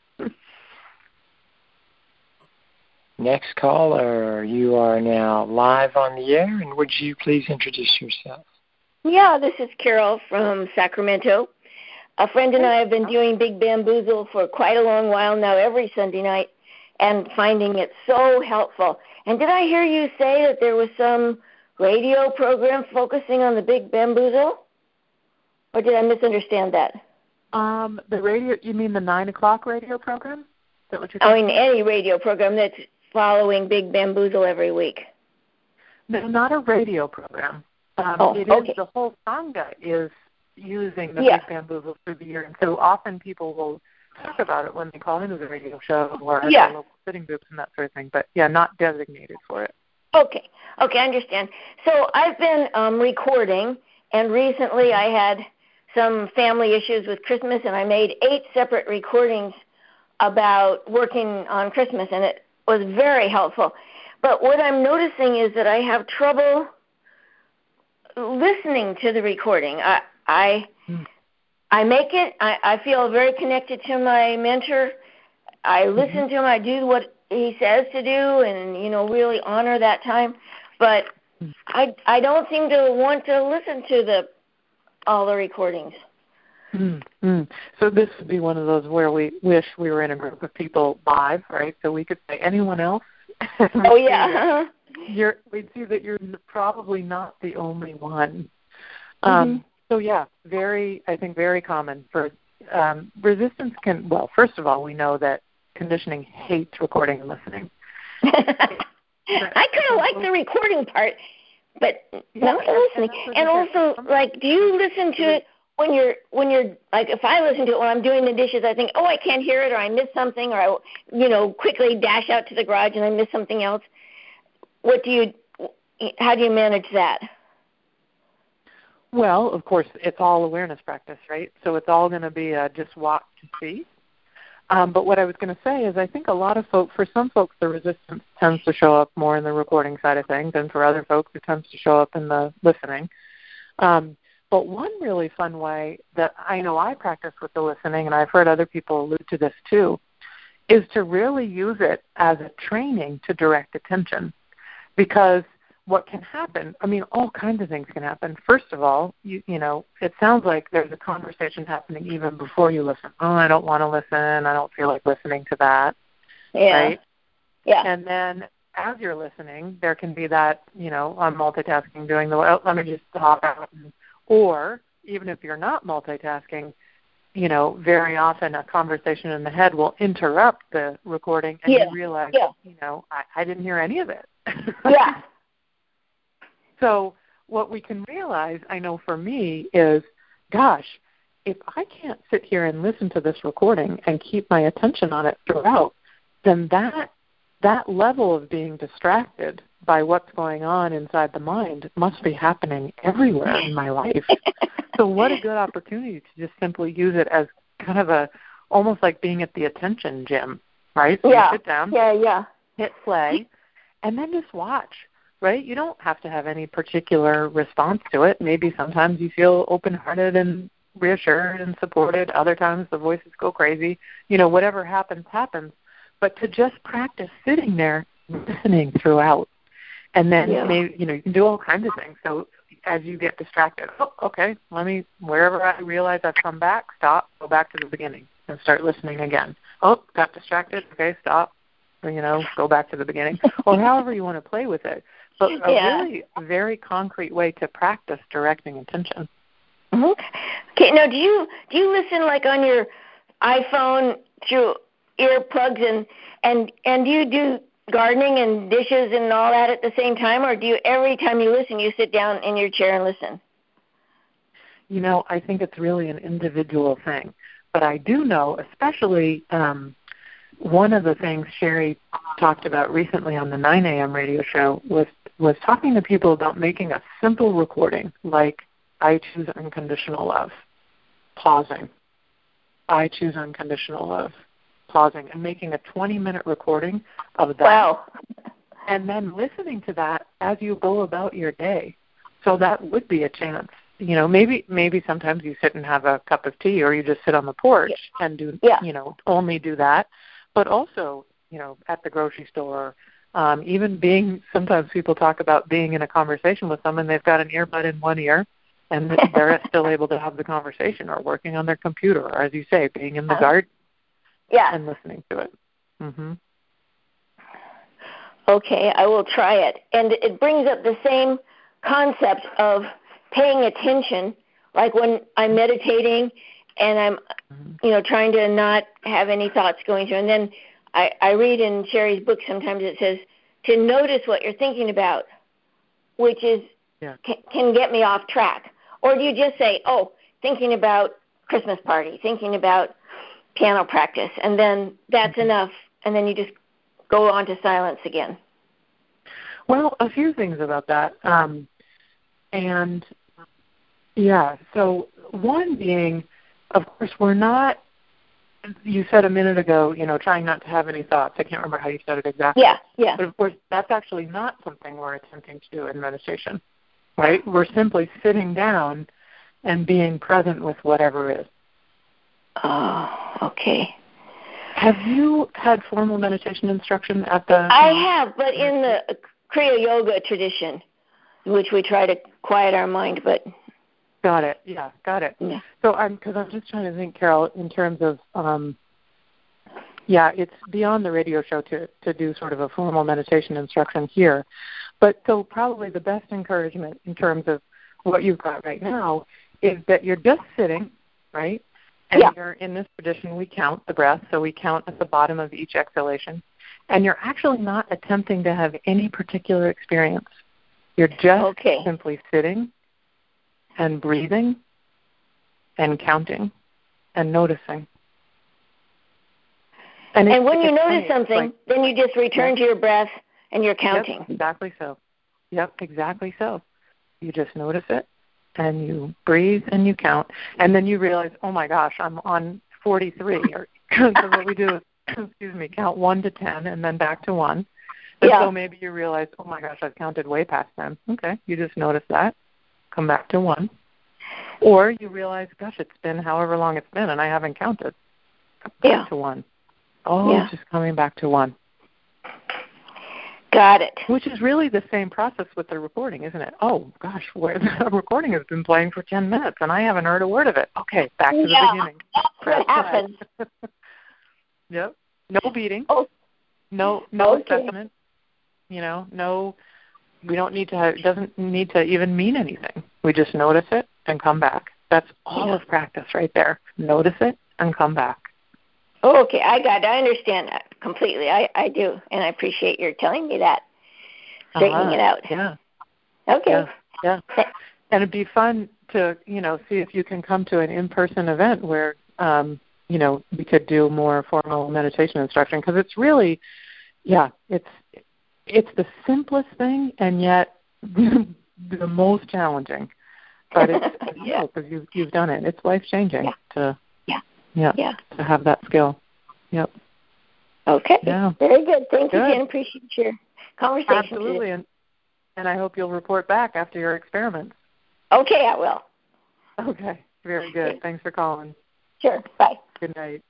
Next caller, you are now live on the air, and would you please introduce yourself? Yeah, this is Carol from Sacramento. A friend and I have been doing Big Bamboozle for quite a long while now, every Sunday night, and finding it so helpful. And did I hear you say that there was some radio program focusing on the Big Bamboozle? Or did I misunderstand that? The radio, you mean the 9 o'clock radio program? Is that what you're talking about? Any radio program that's following Big Bamboozle every week. No, not a radio program. It is the whole Sangha is using the Big Bamboozle through the year, and so often people will talk about it when they call into the radio show or at local sitting groups and that sort of thing. But not designated for it. Okay, I understand. So I've been recording, and recently I had some family issues with Christmas, and I made 8 separate recordings about working on Christmas, and it was very helpful. But what I'm noticing is that I have trouble listening to the recording. I make it. I feel very connected to my mentor. I listen to him. I do what he says to do, and really honor that time. But I don't seem to want to listen to all the recordings. So this would be one of those where we wish we were in a group of people live, right? So we could say, anyone else? We'd see that you're probably not the only one. So I think very common for resistance can. Well, first of all, we know that conditioning hates recording and listening. I kind of like the recording part, but not the listening. And also, do you listen to it when you're like? If I listen to it when I'm doing the dishes, I think, I can't hear it, or I missed something, or I, quickly dash out to the garage and I miss something else. How do you manage that? Well, of course, it's all awareness practice, right? So it's all going to be just watch to see. But what I was going to say is I think a lot of folks, for some folks, the resistance tends to show up more in the recording side of things, and for other folks, it tends to show up in the listening. But one really fun way that I know I practice with the listening, and I've heard other people allude to this too, is to really use it as a training to direct attention. Because what can happen, all kinds of things can happen. First of all, it sounds like there's a conversation happening even before you listen. Oh, I don't want to listen. I don't feel like listening to that. Yeah. Right? Yeah. And then as you're listening, there can be that, I'm multitasking, doing let me just hop out. Or even if you're not multitasking, very often a conversation in the head will interrupt the recording, and you realize, I didn't hear any of it. Yeah. So what we can realize, I know for me, is, gosh, if I can't sit here and listen to this recording and keep my attention on it throughout, then that level of being distracted by what's going on inside the mind must be happening everywhere in my life. So what a good opportunity to just simply use it as kind of almost like being at the attention gym, right? So you sit down, hit play, and then just watch, right? You don't have to have any particular response to it. Maybe sometimes you feel open-hearted and reassured and supported. Other times the voices go crazy. Whatever happens, happens. But to just practice sitting there, listening throughout. And then maybe, you can do all kinds of things. So as you get distracted, wherever I realize I've come back, stop, go back to the beginning and start listening again. Oh, got distracted, okay, stop, go back to the beginning. Or however you want to play with it. But a really very concrete way to practice directing attention. Okay. Now, do you listen like on your iPhone through earplugs and do you do gardening and dishes and all that at the same time, or do you every time you listen you sit down in your chair and listen? I think it's really an individual thing. But I do know, especially one of the things Sherry talked about recently on the 9 a.m. radio show was talking to people about making a simple recording like I choose unconditional love, pausing. I choose unconditional love, pausing, and making a 20-minute recording of that. Wow. And then listening to that as you go about your day. So that would be a chance. Maybe sometimes you sit and have a cup of tea, or you just sit on the porch and do, only do that. But also, at the grocery store, even sometimes people talk about being in a conversation with someone, they've got an earbud in one ear, and they're still able to have the conversation, or working on their computer, or as you say, being in the garden and listening to it. Mm-hmm. Okay, I will try it. And it brings up the same concept of paying attention, like when I'm meditating and I'm, trying to not have any thoughts going through. And then I read in Sherry's book sometimes it says to notice what you're thinking about, which is can get me off track. Or do you just say, thinking about Christmas party, thinking about piano practice, and then that's enough, and then you just go on to silence again? Well, a few things about that. So one being, of course, we're not, you said a minute ago, trying not to have any thoughts. I can't remember how you said it exactly. Yeah. But, of course, that's actually not something we're attempting to do in meditation, right? We're simply sitting down and being present with whatever is. Oh, okay. Have you had formal meditation instruction at the... I have, but in the Kriya Yoga tradition, which we try to quiet our mind, but... Got it. Yeah, got it. Yeah. So because I'm just trying to think, Carol, in terms of, it's beyond the radio show to do sort of a formal meditation instruction here. But so probably the best encouragement in terms of what you've got right now is that you're just sitting, right? And you're in this tradition, we count the breath, so we count at the bottom of each exhalation. And you're actually not attempting to have any particular experience. You're just simply sitting and breathing and counting and noticing. And when you notice something, then you just return to your breath and you're counting. Yep, exactly so. Yep, exactly so. You just notice it and you breathe and you count. And then you realize, oh my gosh, I'm on 43. So what we do is, count 1 to 10 and then back to 1. And so maybe you realize, oh my gosh, I've counted way past 10. Okay, you just notice that. Come back to 1. Or you realize, gosh, it's been however long it's been and I haven't counted. Back to 1. Just coming back to 1. Got it. Which is really the same process with the recording, isn't it? Oh, gosh, the recording has been playing for 10 minutes and I haven't heard a word of it. Okay, back to the beginning. What happens? Yep. No beating. No assessment. No, we don't need to it doesn't need to even mean anything. We just notice it and come back That's all of practice right there. Notice it and come back. Oh, okay, I got it. I understand that completely. I do, and I appreciate your telling me that, straightening it out. Yeah. Okay. Yeah. And it'd be fun to, see if you can come to an in-person event where, we could do more formal meditation instruction, because it's really, it's the simplest thing and yet the most challenging. But it's because you've done it. It's life-changing to have that skill. Yep. Okay. Yeah. Very good. Thank you, Jen. Appreciate your conversation. Absolutely. Today. And I hope you'll report back after your experiments. Okay, I will. Okay. Very good. Thanks for calling. Sure. Bye. Good night.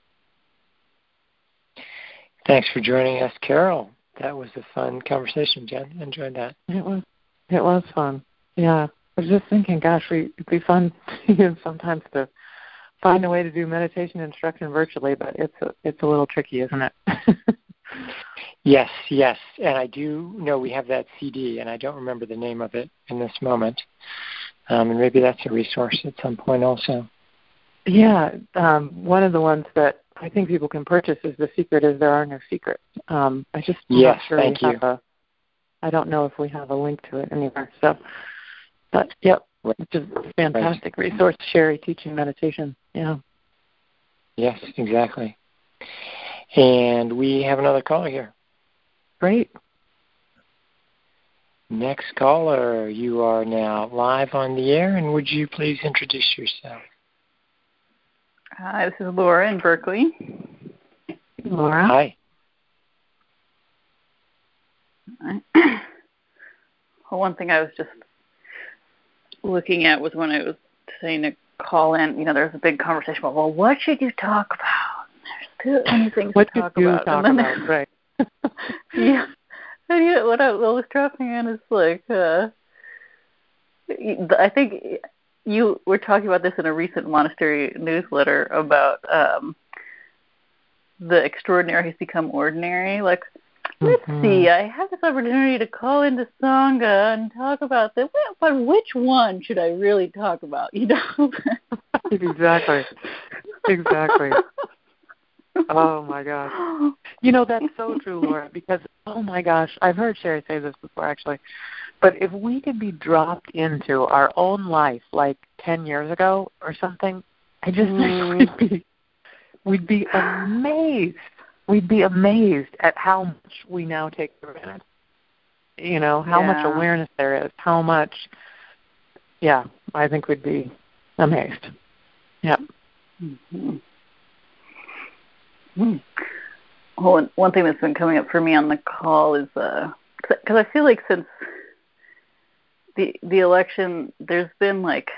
Thanks for joining us, Carol. That was a fun conversation, Jen. Enjoyed that. It was fun. Yeah. I was just thinking, gosh, it'd be fun sometimes to find a way to do meditation instruction virtually, but it's a little tricky, isn't it? Yes. And I do know we have that CD, and I don't remember the name of it in this moment. And maybe that's a resource at some point also. Yeah. One of the ones that I think people can purchase is The Secret is There Are No Secrets. I just not sure thank you. I don't know if we have a link to it anywhere. So, but yep, it's a fantastic resource. Sherry teaching meditation. Yeah. Yes, exactly. And we have another caller here. Great. Next caller, you are now live on the air, and would you please introduce yourself? Hi, this is Laura in Berkeley. Laura. Hi. Well, one thing I was just looking at was when I was saying to call in, there's a big conversation about, well, what should you talk about? There's too many things to talk about. What should you talk about, right? Yeah. And yet what I was dropping in is like, I think you were talking about this in a recent monastery newsletter about the extraordinary has become ordinary. Like, let's see, I have this opportunity to call into Sangha and talk about this, but which one should I really talk about, Exactly. Oh, my gosh. That's so true, Laura, because, oh, my gosh, I've heard Sherry say this before, actually, but if we could be dropped into our own life like 10 years ago or something, I just think we'd be amazed. We'd be amazed at how much we now take for granted. How much awareness there is, how much, I think we'd be amazed. Yeah. Mm-hmm. Well, one thing that's been coming up for me on the call is, because I feel like since the election, there's been like,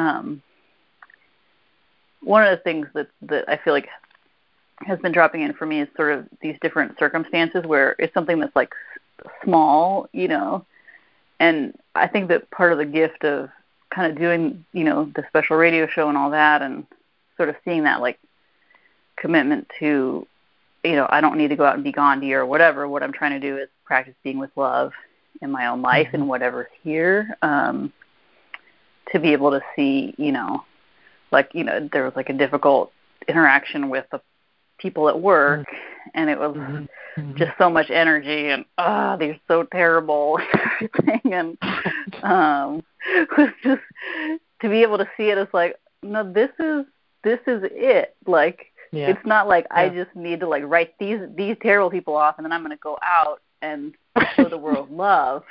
one of the things that I feel like has been dropping in for me is sort of these different circumstances where it's something that's like small, and I think that part of the gift of kind of doing, the special radio show and all that, and sort of seeing that like commitment to, I don't need to go out and be Gandhi or whatever. What I'm trying to do is practice being with love in my own life and whatever's here, to be able to see, there was like a difficult interaction with the people at work, and it was just so much energy and they're so terrible and everything, and was just to be able to see it as like, no, this is it. Like, it's not like I just need to like write these terrible people off and then I'm going to go out and show the world love.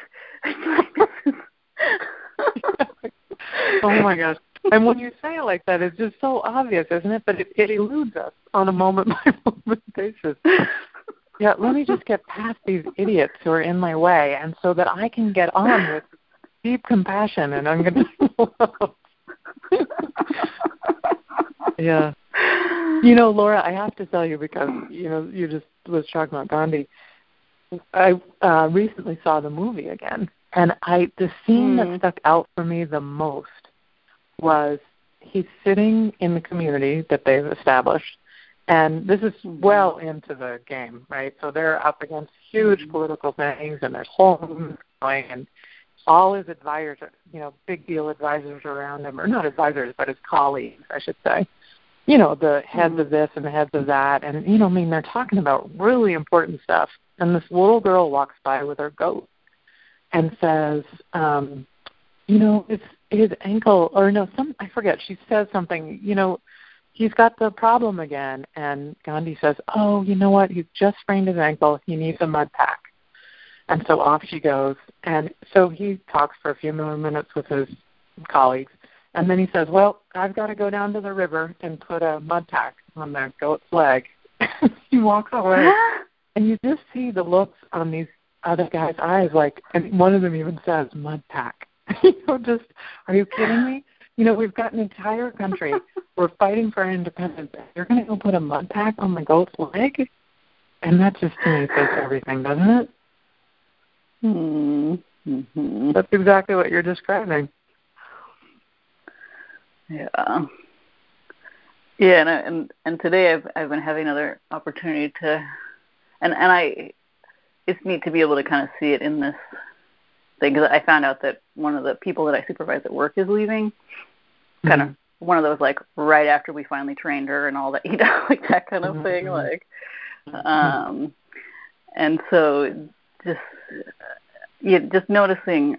Oh my gosh. And when you say it like that, it's just so obvious, isn't it? But it eludes us on a moment-by-moment basis. Yeah, let me just get past these idiots who are in my way, and so that I can get on with deep compassion and unconditional love. Yeah. Laura, I have to tell you, because, you just was talking about Gandhi. I recently saw the movie again, and the scene that stuck out for me the most was he's sitting in the community that they've established, and this is well into the game, right? So they're up against huge political things, and there's whole movements going, and all his advisors, big deal advisors around him, or not advisors, but his colleagues, I should say. The heads of this and the heads of that. And, they're talking about really important stuff. And this little girl walks by with her goat and says, it's his ankle, or no, I forget. She says something, he's got the problem again. And Gandhi says, oh, you know what? He's just sprained his ankle. He needs a mud pack. And so off she goes. And so he talks for a few more minutes with his colleagues. And then he says, well, I've got to go down to the river and put a mud pack on the goat's leg. He walks away. And you just see the looks on these other guys' eyes, and one of them even says, mud pack. Just, are you kidding me? We've got an entire country. We're fighting for our independence. You're going to go put a mud pack on the goat's leg? And that just, to me, says everything, doesn't it? Mm-hmm. That's exactly what you're describing. Yeah. Yeah, and today I've been having another opportunity to, and it's neat to be able to kind of see it in this thing, because I found out that one of the people that I supervise at work is leaving, kind of one of those right after we finally trained her and all that, that kind of thing, and so just noticing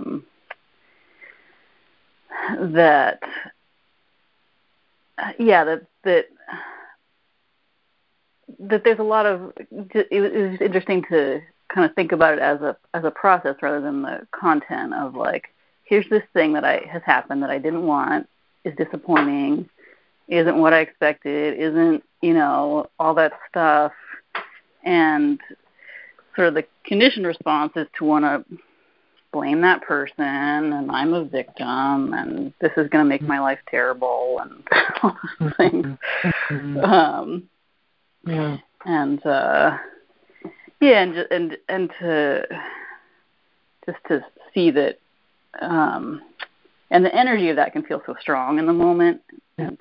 that there's a lot of, it was interesting to kind of think about it as a process rather than the content of here's this thing that has happened that I didn't want, is disappointing, isn't what I expected, isn't, all that stuff, and sort of the conditioned response is to want to blame that person, and I'm a victim, and this is going to make my life terrible, and all those things. And to just to see that, and the energy of that can feel so strong in the moment, and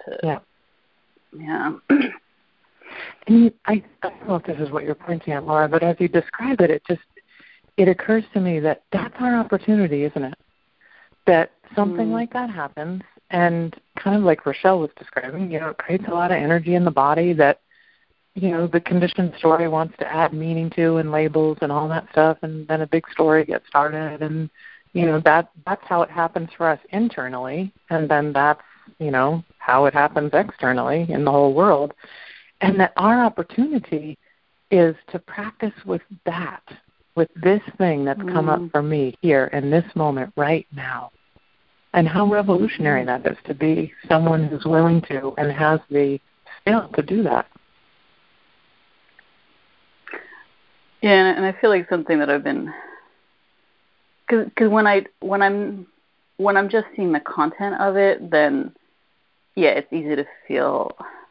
And I don't know if this is what you're pointing at, Laura, but as you describe it, it occurs to me that that's our opportunity, isn't it? That something like that happens, and kind of like Rochelle was describing, it creates a lot of energy in the body that, the conditioned story wants to add meaning to and labels and all that stuff, and then a big story gets started, and, that's how it happens for us internally, and then that's, how it happens externally in the whole world. And that our opportunity is to practice with that, with this thing that's come up for me here in this moment right now. And how revolutionary that is to be someone who's willing to and has the skill to do that. Yeah, and I feel like something that I've been, because when I'm just seeing the content of it, then it's easy to feel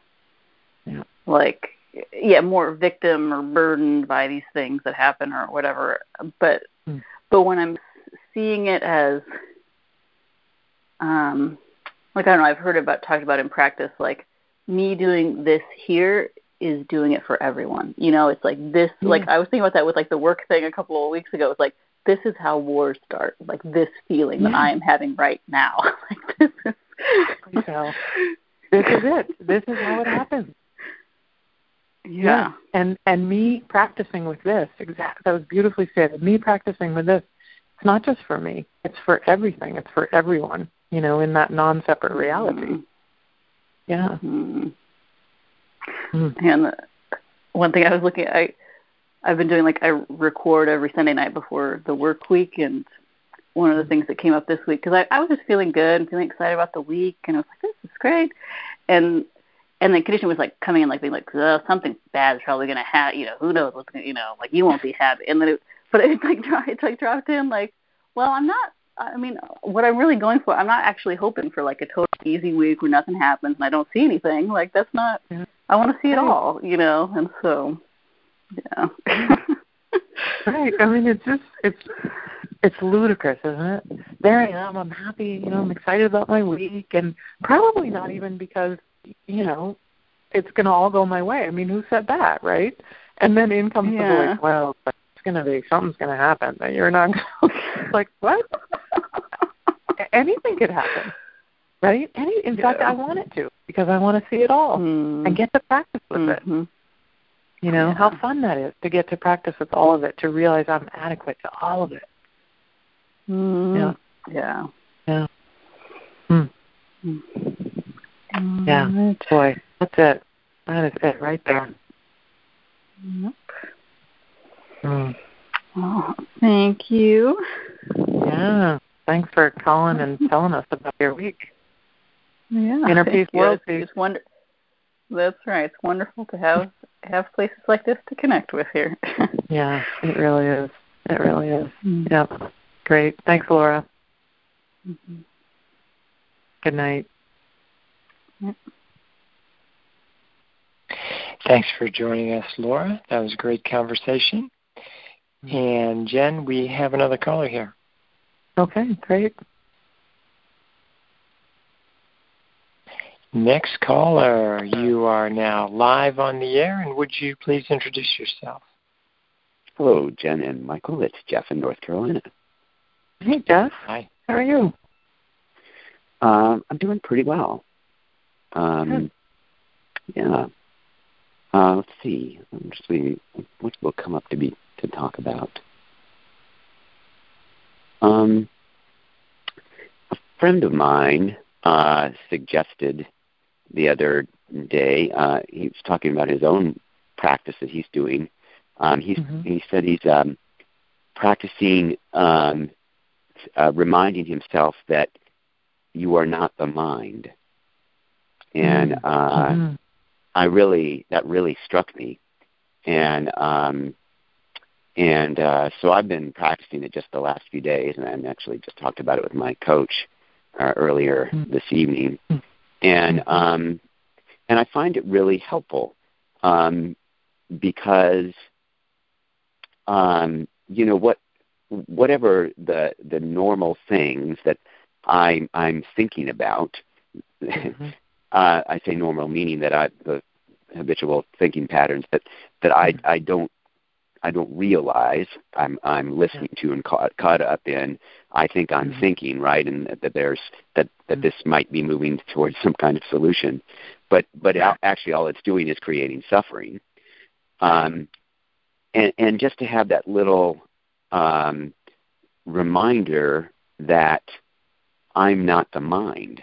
more victim or burdened by these things that happen or whatever. But when I'm seeing it as, I don't know, I've talked about in practice, me doing this here is doing it for everyone. It's this, I was thinking about that with the work thing a couple of weeks ago. It's this is how wars start. This feeling that I am having right now. This is it. This is how it happens. Yeah. And me practicing with this, that was beautifully said. Me practicing with this, it's not just for me. It's for everything. It's for everyone, in that non-separate reality. Yeah. Mm-hmm. And one thing I was looking at, I've been doing, I record every Sunday night before the work week, and one of the things that came up this week, because I was just feeling good and feeling excited about the week, and I was this is great. And the condition was coming in being something bad is probably going to happen, who knows what's going to, you won't be happy. And then it's dropped in well, I'm not, what I'm really going for, I'm not actually hoping for a total easy week where nothing happens and I don't see anything. That's not, I want to see it all, and so, yeah. Right. It's ludicrous, isn't it? There I am. I'm happy. I'm excited about my week, and probably not even because, it's going to all go my way. Who said that, right? And then in comes the well, it's going to be, something's going to happen that you're not like, what? Anything could happen, right? In fact, I want it to, because I want to see it all and get to practice with it. You know, how fun that is to get to practice with all of it, to realize I'm adequate to all of it. Yeah. Yeah. Yeah. Yeah. Boy, that's it. That is it right there. Oh, thank you. Yeah. Thanks for calling and telling us about your week. Yeah. Inner peace, world peace. That's right. It's wonderful to have places like this to connect with here. Yeah, it really is. It really is. Yep. Great. Thanks, Laura. Good night. Yep. Thanks for joining us, Laura. That was a great conversation. And Jen, we have another caller here. Okay, great. Next caller, you are now live on the air, and would you please introduce yourself? Hello, Jen and Michael. It's Jeff in North Carolina. Hey, Jeff. Hi. How are you? I'm doing pretty well. Yeah. Let's see. What will come up to talk about? A friend of mine suggested the other day. He was talking about his own practice that he's doing. He said he's practicing reminding himself that you are not the mind, and that really struck me, and so I've been practicing it just the last few days, and I actually just talked about it with my coach earlier this evening, and I find it really helpful because you know whatever the normal things that I'm thinking about. I say normal meaning that the habitual thinking patterns that I don't realize I'm listening to and caught up in. I think I'm thinking, right, and that there's that this might be moving towards some kind of solution, but actually all it's doing is creating suffering. And just to have that little reminder that I'm not the mind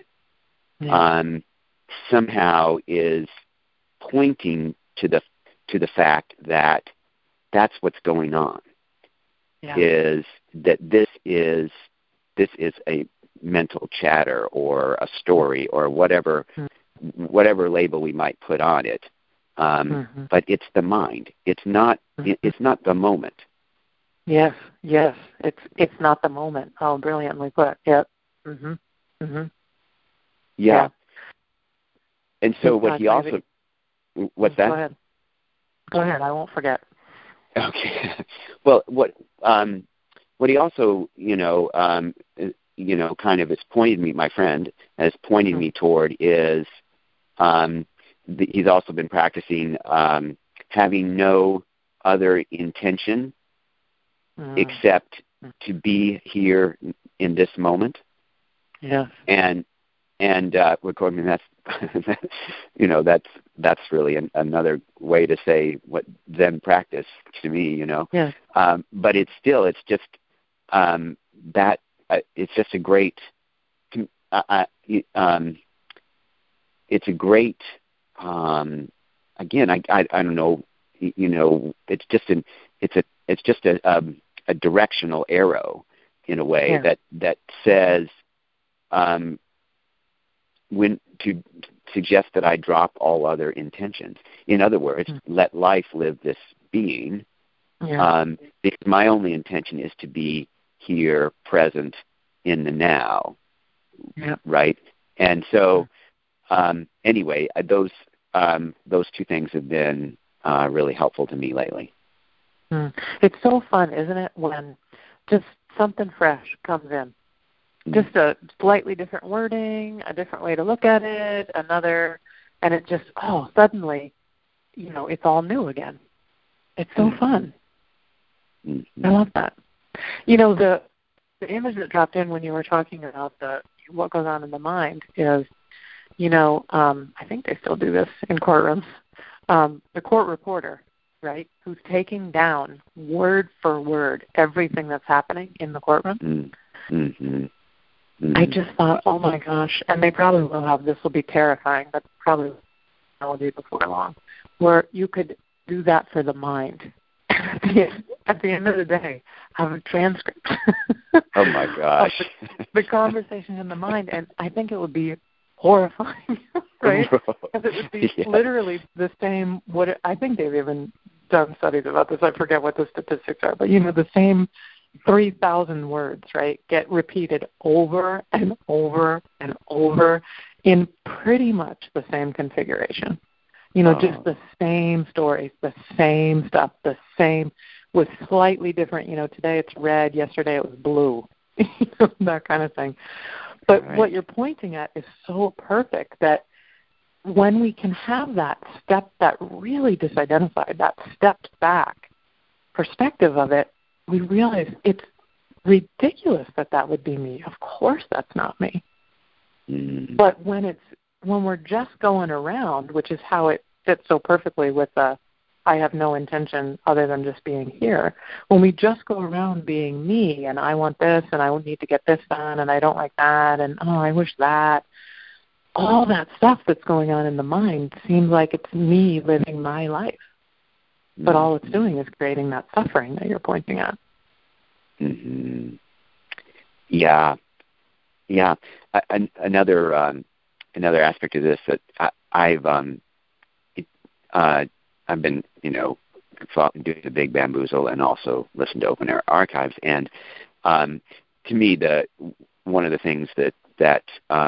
somehow is pointing to the fact that that's what's going on. Is that this is a mental chatter or a story or whatever label we might put on it. But it's the mind. It's not the moment. Yes. It's not the moment. Oh, brilliantly put. Yep. Yeah. And so what he also what's that? Go ahead. I won't forget. Okay. Well, what he also kind of has pointed me, my friend has pointed me toward is he's also been practicing having no other intention except to be here in this moment. Yeah. And recording that's that's really another way to say what Zen practice to me, Yeah. But it's just that it's just a great it's a great again I don't know, it's just a directional arrow in a way that says when to suggest that I drop all other intentions. In other words, let life live this being. Because my only intention is to be here, present in the now. Right? And so, anyway, those two things have been really helpful to me lately. It's so fun, isn't it, when just something fresh comes in. Just a slightly different wording, a different way to look at it, and it just, suddenly, it's all new again. It's so fun. I love that. the image that dropped in when you were talking about what goes on in the mind is, I think they still do this in courtrooms. The court reporter, right, who's taking down word for word everything that's happening in the courtroom. Mm-hmm. I just thought, oh my gosh, and they probably will have, this will be terrifying, but probably will be before long, where you could do that for the mind. At the end of the day, have a transcript. Oh my gosh. the conversation in the mind, and I think it would be horrifying, right? Because it would be literally the same. I think they've even done studies about this. I forget what the statistics are, but the same 3,000 words, right, get repeated over and over and over in pretty much the same configuration. Just the same stories, the same stuff, the same, with slightly different, today it's red, yesterday it was blue, that kind of thing. But right. What you're pointing at is so perfect that when we can have that really disidentified, that stepped back perspective of it, we realize it's ridiculous that would be me. Of course that's not me. Mm. But when we're just going around, which is how it fits so perfectly with I have no intention other than just being here. When we just go around being me, and I want this, and I need to get this done, and I don't like that, and I wish that, all that stuff that's going on in the mind seems like it's me living my life. But all it's doing is creating that suffering that you're pointing at. Mm-hmm. Yeah. Another aspect of this that I've been, doing the Big Bamboozle and also listened to Open Air Archives, and to me, one of the things that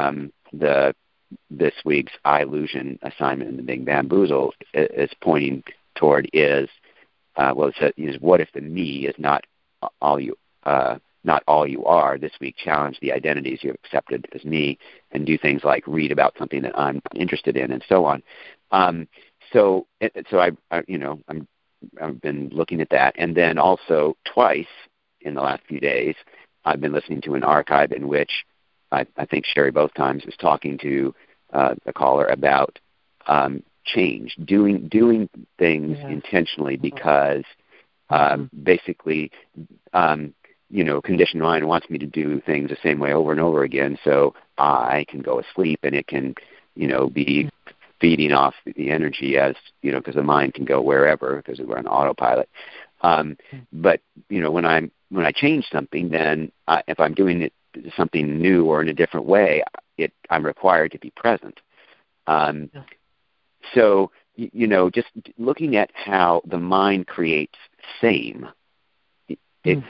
this week's Illusion assignment in the Big Bamboozle is pointing toward is, what if the me is not all you are? This week, challenge the identities you have accepted as me, and do things like read about something that I'm interested in, and so on. So I've been looking at that, and then also twice in the last few days, I've been listening to an archive in which I think Sherry both times was talking to the caller about change, doing things intentionally because basically, conditioned mind wants me to do things the same way over and over again, so I can go asleep and it can, be feeding off the energy as, because the mind can go wherever because we're on autopilot. But, when I change something, then if I'm doing it something new or in a different way, I'm required to be present. So, just looking at how the mind creates same, it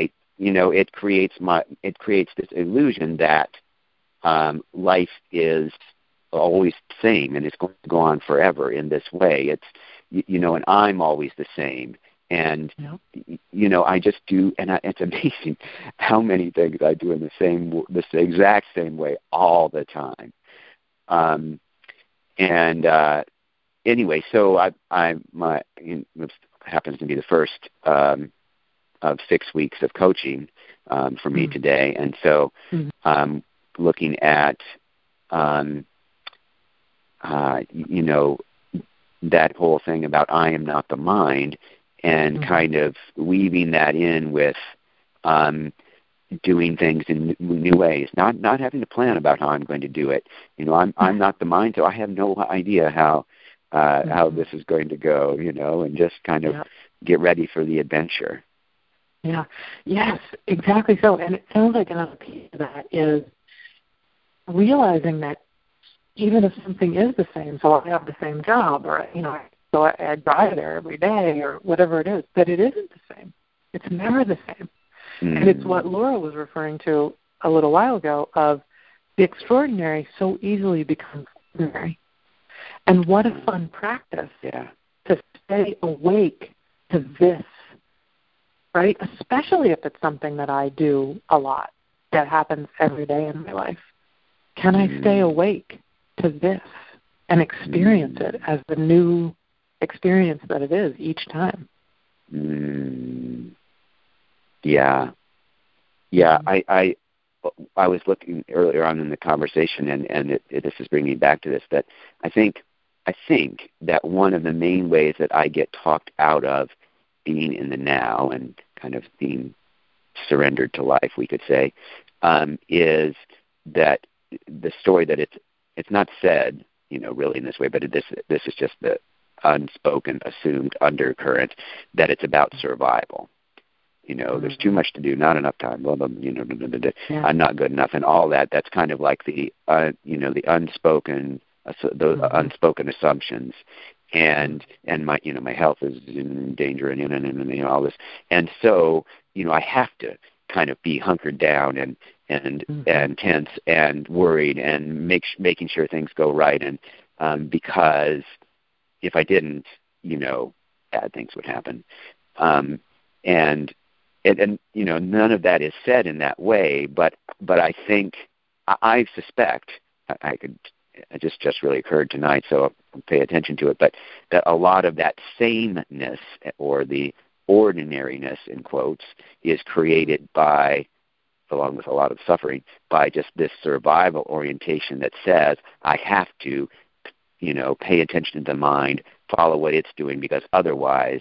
creates this illusion that life is always the same and it's going to go on forever in this way. It's, and I'm always the same. And, I just do, and it's amazing how many things I do in the exact same way all the time. Anyway, so it happens to be the first of 6 weeks of coaching for me today, and so looking at that whole thing about I am not the mind, and kind of weaving that in with doing things in new ways, not having to plan about how I'm going to do it. I'm not the mind, so I have no idea how this is going to go, and just kind of get ready for the adventure. Yeah. Yes, exactly so. And it sounds like another piece of that is realizing that even if something is the same, so I have the same job, or so I drive there every day, or whatever it is, that it isn't the same. It's never the same. And it's what Laura was referring to a little while ago of the extraordinary so easily becomes ordinary. And what a fun practice to stay awake to this, right? Especially if it's something that I do a lot, that happens every day in my life. Can I stay awake to this and experience it as the new experience that it is each time? Yeah. Yeah, I was looking earlier on in the conversation, and this is bringing me back to this, that I think that one of the main ways that I get talked out of being in the now and kind of being surrendered to life, we could say, is that the story that it's not said, really in this way, but this is just the unspoken, assumed undercurrent that it's about survival. There's too much to do, not enough time, blah, blah, I'm not good enough, and all that. That's kind of like the the unspoken, those unspoken assumptions, and my health is in danger, and all this, and so I have to kind of be hunkered down and tense and worried and making sure things go right, and because if I didn't, bad things would happen, and none of that is said in that way, but I think, I suspect, it just really occurred tonight, so I'll pay attention to it, but that a lot of that sameness, or the ordinariness, in quotes, is created by, along with a lot of suffering, by just this survival orientation that says, I have to, pay attention to the mind, follow what it's doing, because otherwise,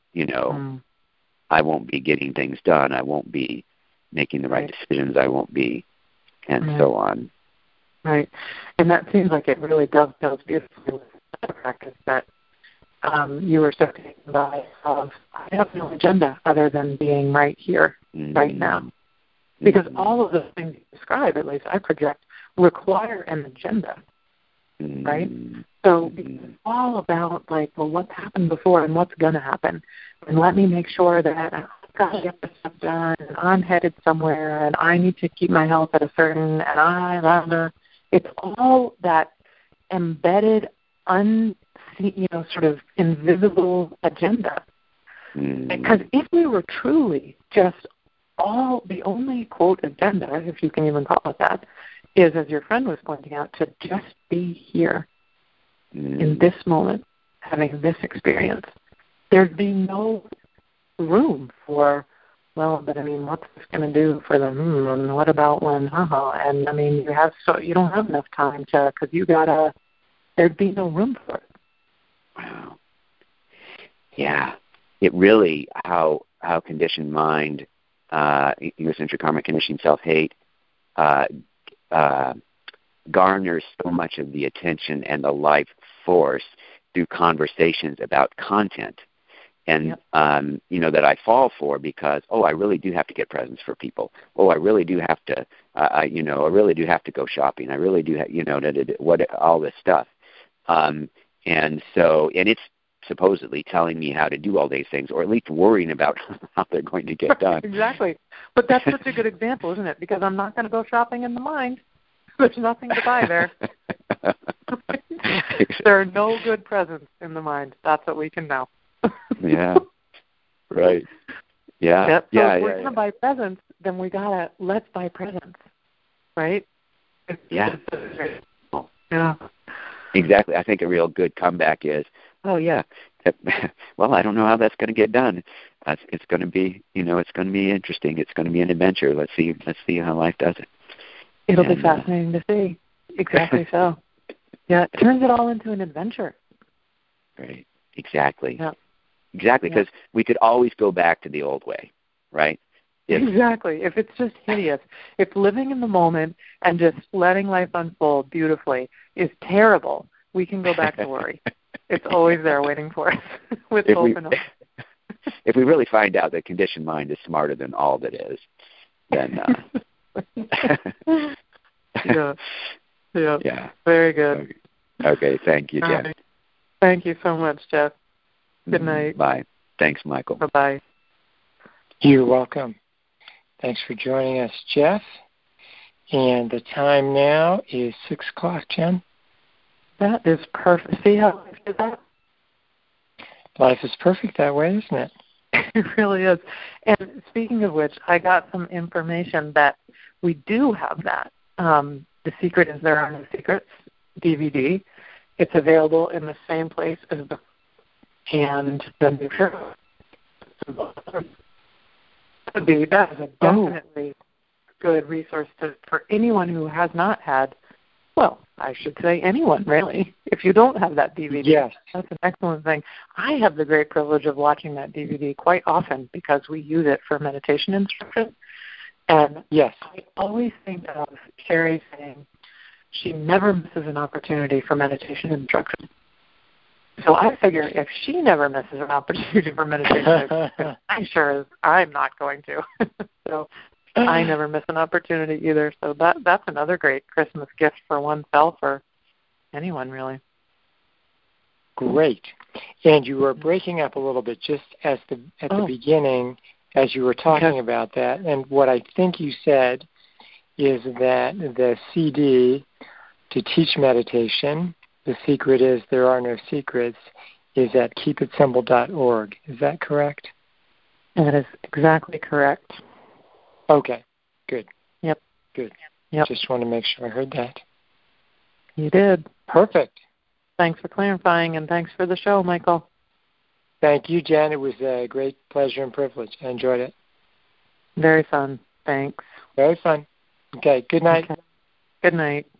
I won't be getting things done. I won't be making the right decisions. I won't be, and so on. Right. And that seems like it really dovetails beautifully with the practice that you were so taken by of, I have no agenda other than being right here, right now. Because all of the things you describe, at least I project, require an agenda, right? So it's all about, what's happened before and what's going to happen. And let me make sure that I've got to get this stuff done, and I'm headed somewhere, and I need to keep my health at a certain, it's all that embedded, sort of invisible agenda. Because if we were truly just the only, quote, agenda, if you can even call it that, is, as your friend was pointing out, to just be here in this moment, having this experience, there'd be no room for, what's this going to do for them? And what about when, and you don't have enough time to, because there'd be no room for it. Wow. Yeah. It really, how conditioned mind, egocentric karmic conditioning, self-hate, garners so much of the attention and the life force through conversations about content. And, that I fall for because, I really do have to get presents for people. I really do have to, I really do have to go shopping. I really do have, all this stuff. And it's supposedly telling me how to do all these things, or at least worrying about how they're going to get done. Exactly. But that's such a good example, isn't it? Because I'm not going to go shopping in the mind. There's nothing to buy there. There are no good presents in the mind. That's what we can know. Yeah. Right. Yeah. Yep. So if we're going to buy presents, then let's buy presents. Right? Yeah. Exactly. I think a real good comeback is, well, I don't know how that's going to get done. It's going to be, it's going to be interesting. It's going to be an adventure. Let's see how life does it. It'll be fascinating to see. Exactly so. Yeah, it turns it all into an adventure. Right. Exactly. Yeah. Exactly, because we could always go back to the old way, right? Exactly. If it's just hideous, if living in the moment and just letting life unfold beautifully is terrible, we can go back to worry. It's always there waiting for us with hope and hope. If we really find out that conditioned mind is smarter than all that is, then... Yeah. Very good. Okay. Thank you, Jen. Right. Thank you so much, Jeff. Good night. Bye. Thanks, Michael. Bye-bye. You're welcome. Thanks for joining us, Jeff. And the time now is 6 o'clock, Jen. That is perfect. See how life is that? Life is perfect that way, isn't it? It really is. And speaking of which, I got some information that we do have that. The Secret is There Are No Secrets DVD. It's available in the same place as the and the new show. That is a definitely good resource for anyone who has not had, well, I should say anyone, really. If you don't have that DVD, yes, that's an excellent thing. I have the great privilege of watching that DVD quite often because we use it for meditation instruction. And yes, I always think of Sherry saying she never misses an opportunity for meditation instruction. So I figure if she never misses an opportunity for meditation, I'm sure I'm not going to. So I never miss an opportunity either. So that's another great Christmas gift for oneself or anyone, really. Great. And you were breaking up a little bit just at the beginning as you were talking about that. And what I think you said is that the CD to teach meditation, the secret is there are no secrets, is at keepitsimple.org. Is that correct? That is exactly correct. Okay, good. Yep. Good. Yep. Just want to make sure I heard that. You did. Perfect. Thanks for clarifying, and thanks for the show, Michael. Thank you, Jen. It was a great pleasure and privilege. I enjoyed it. Very fun. Thanks. Very fun. Okay, good night. Okay. Good night.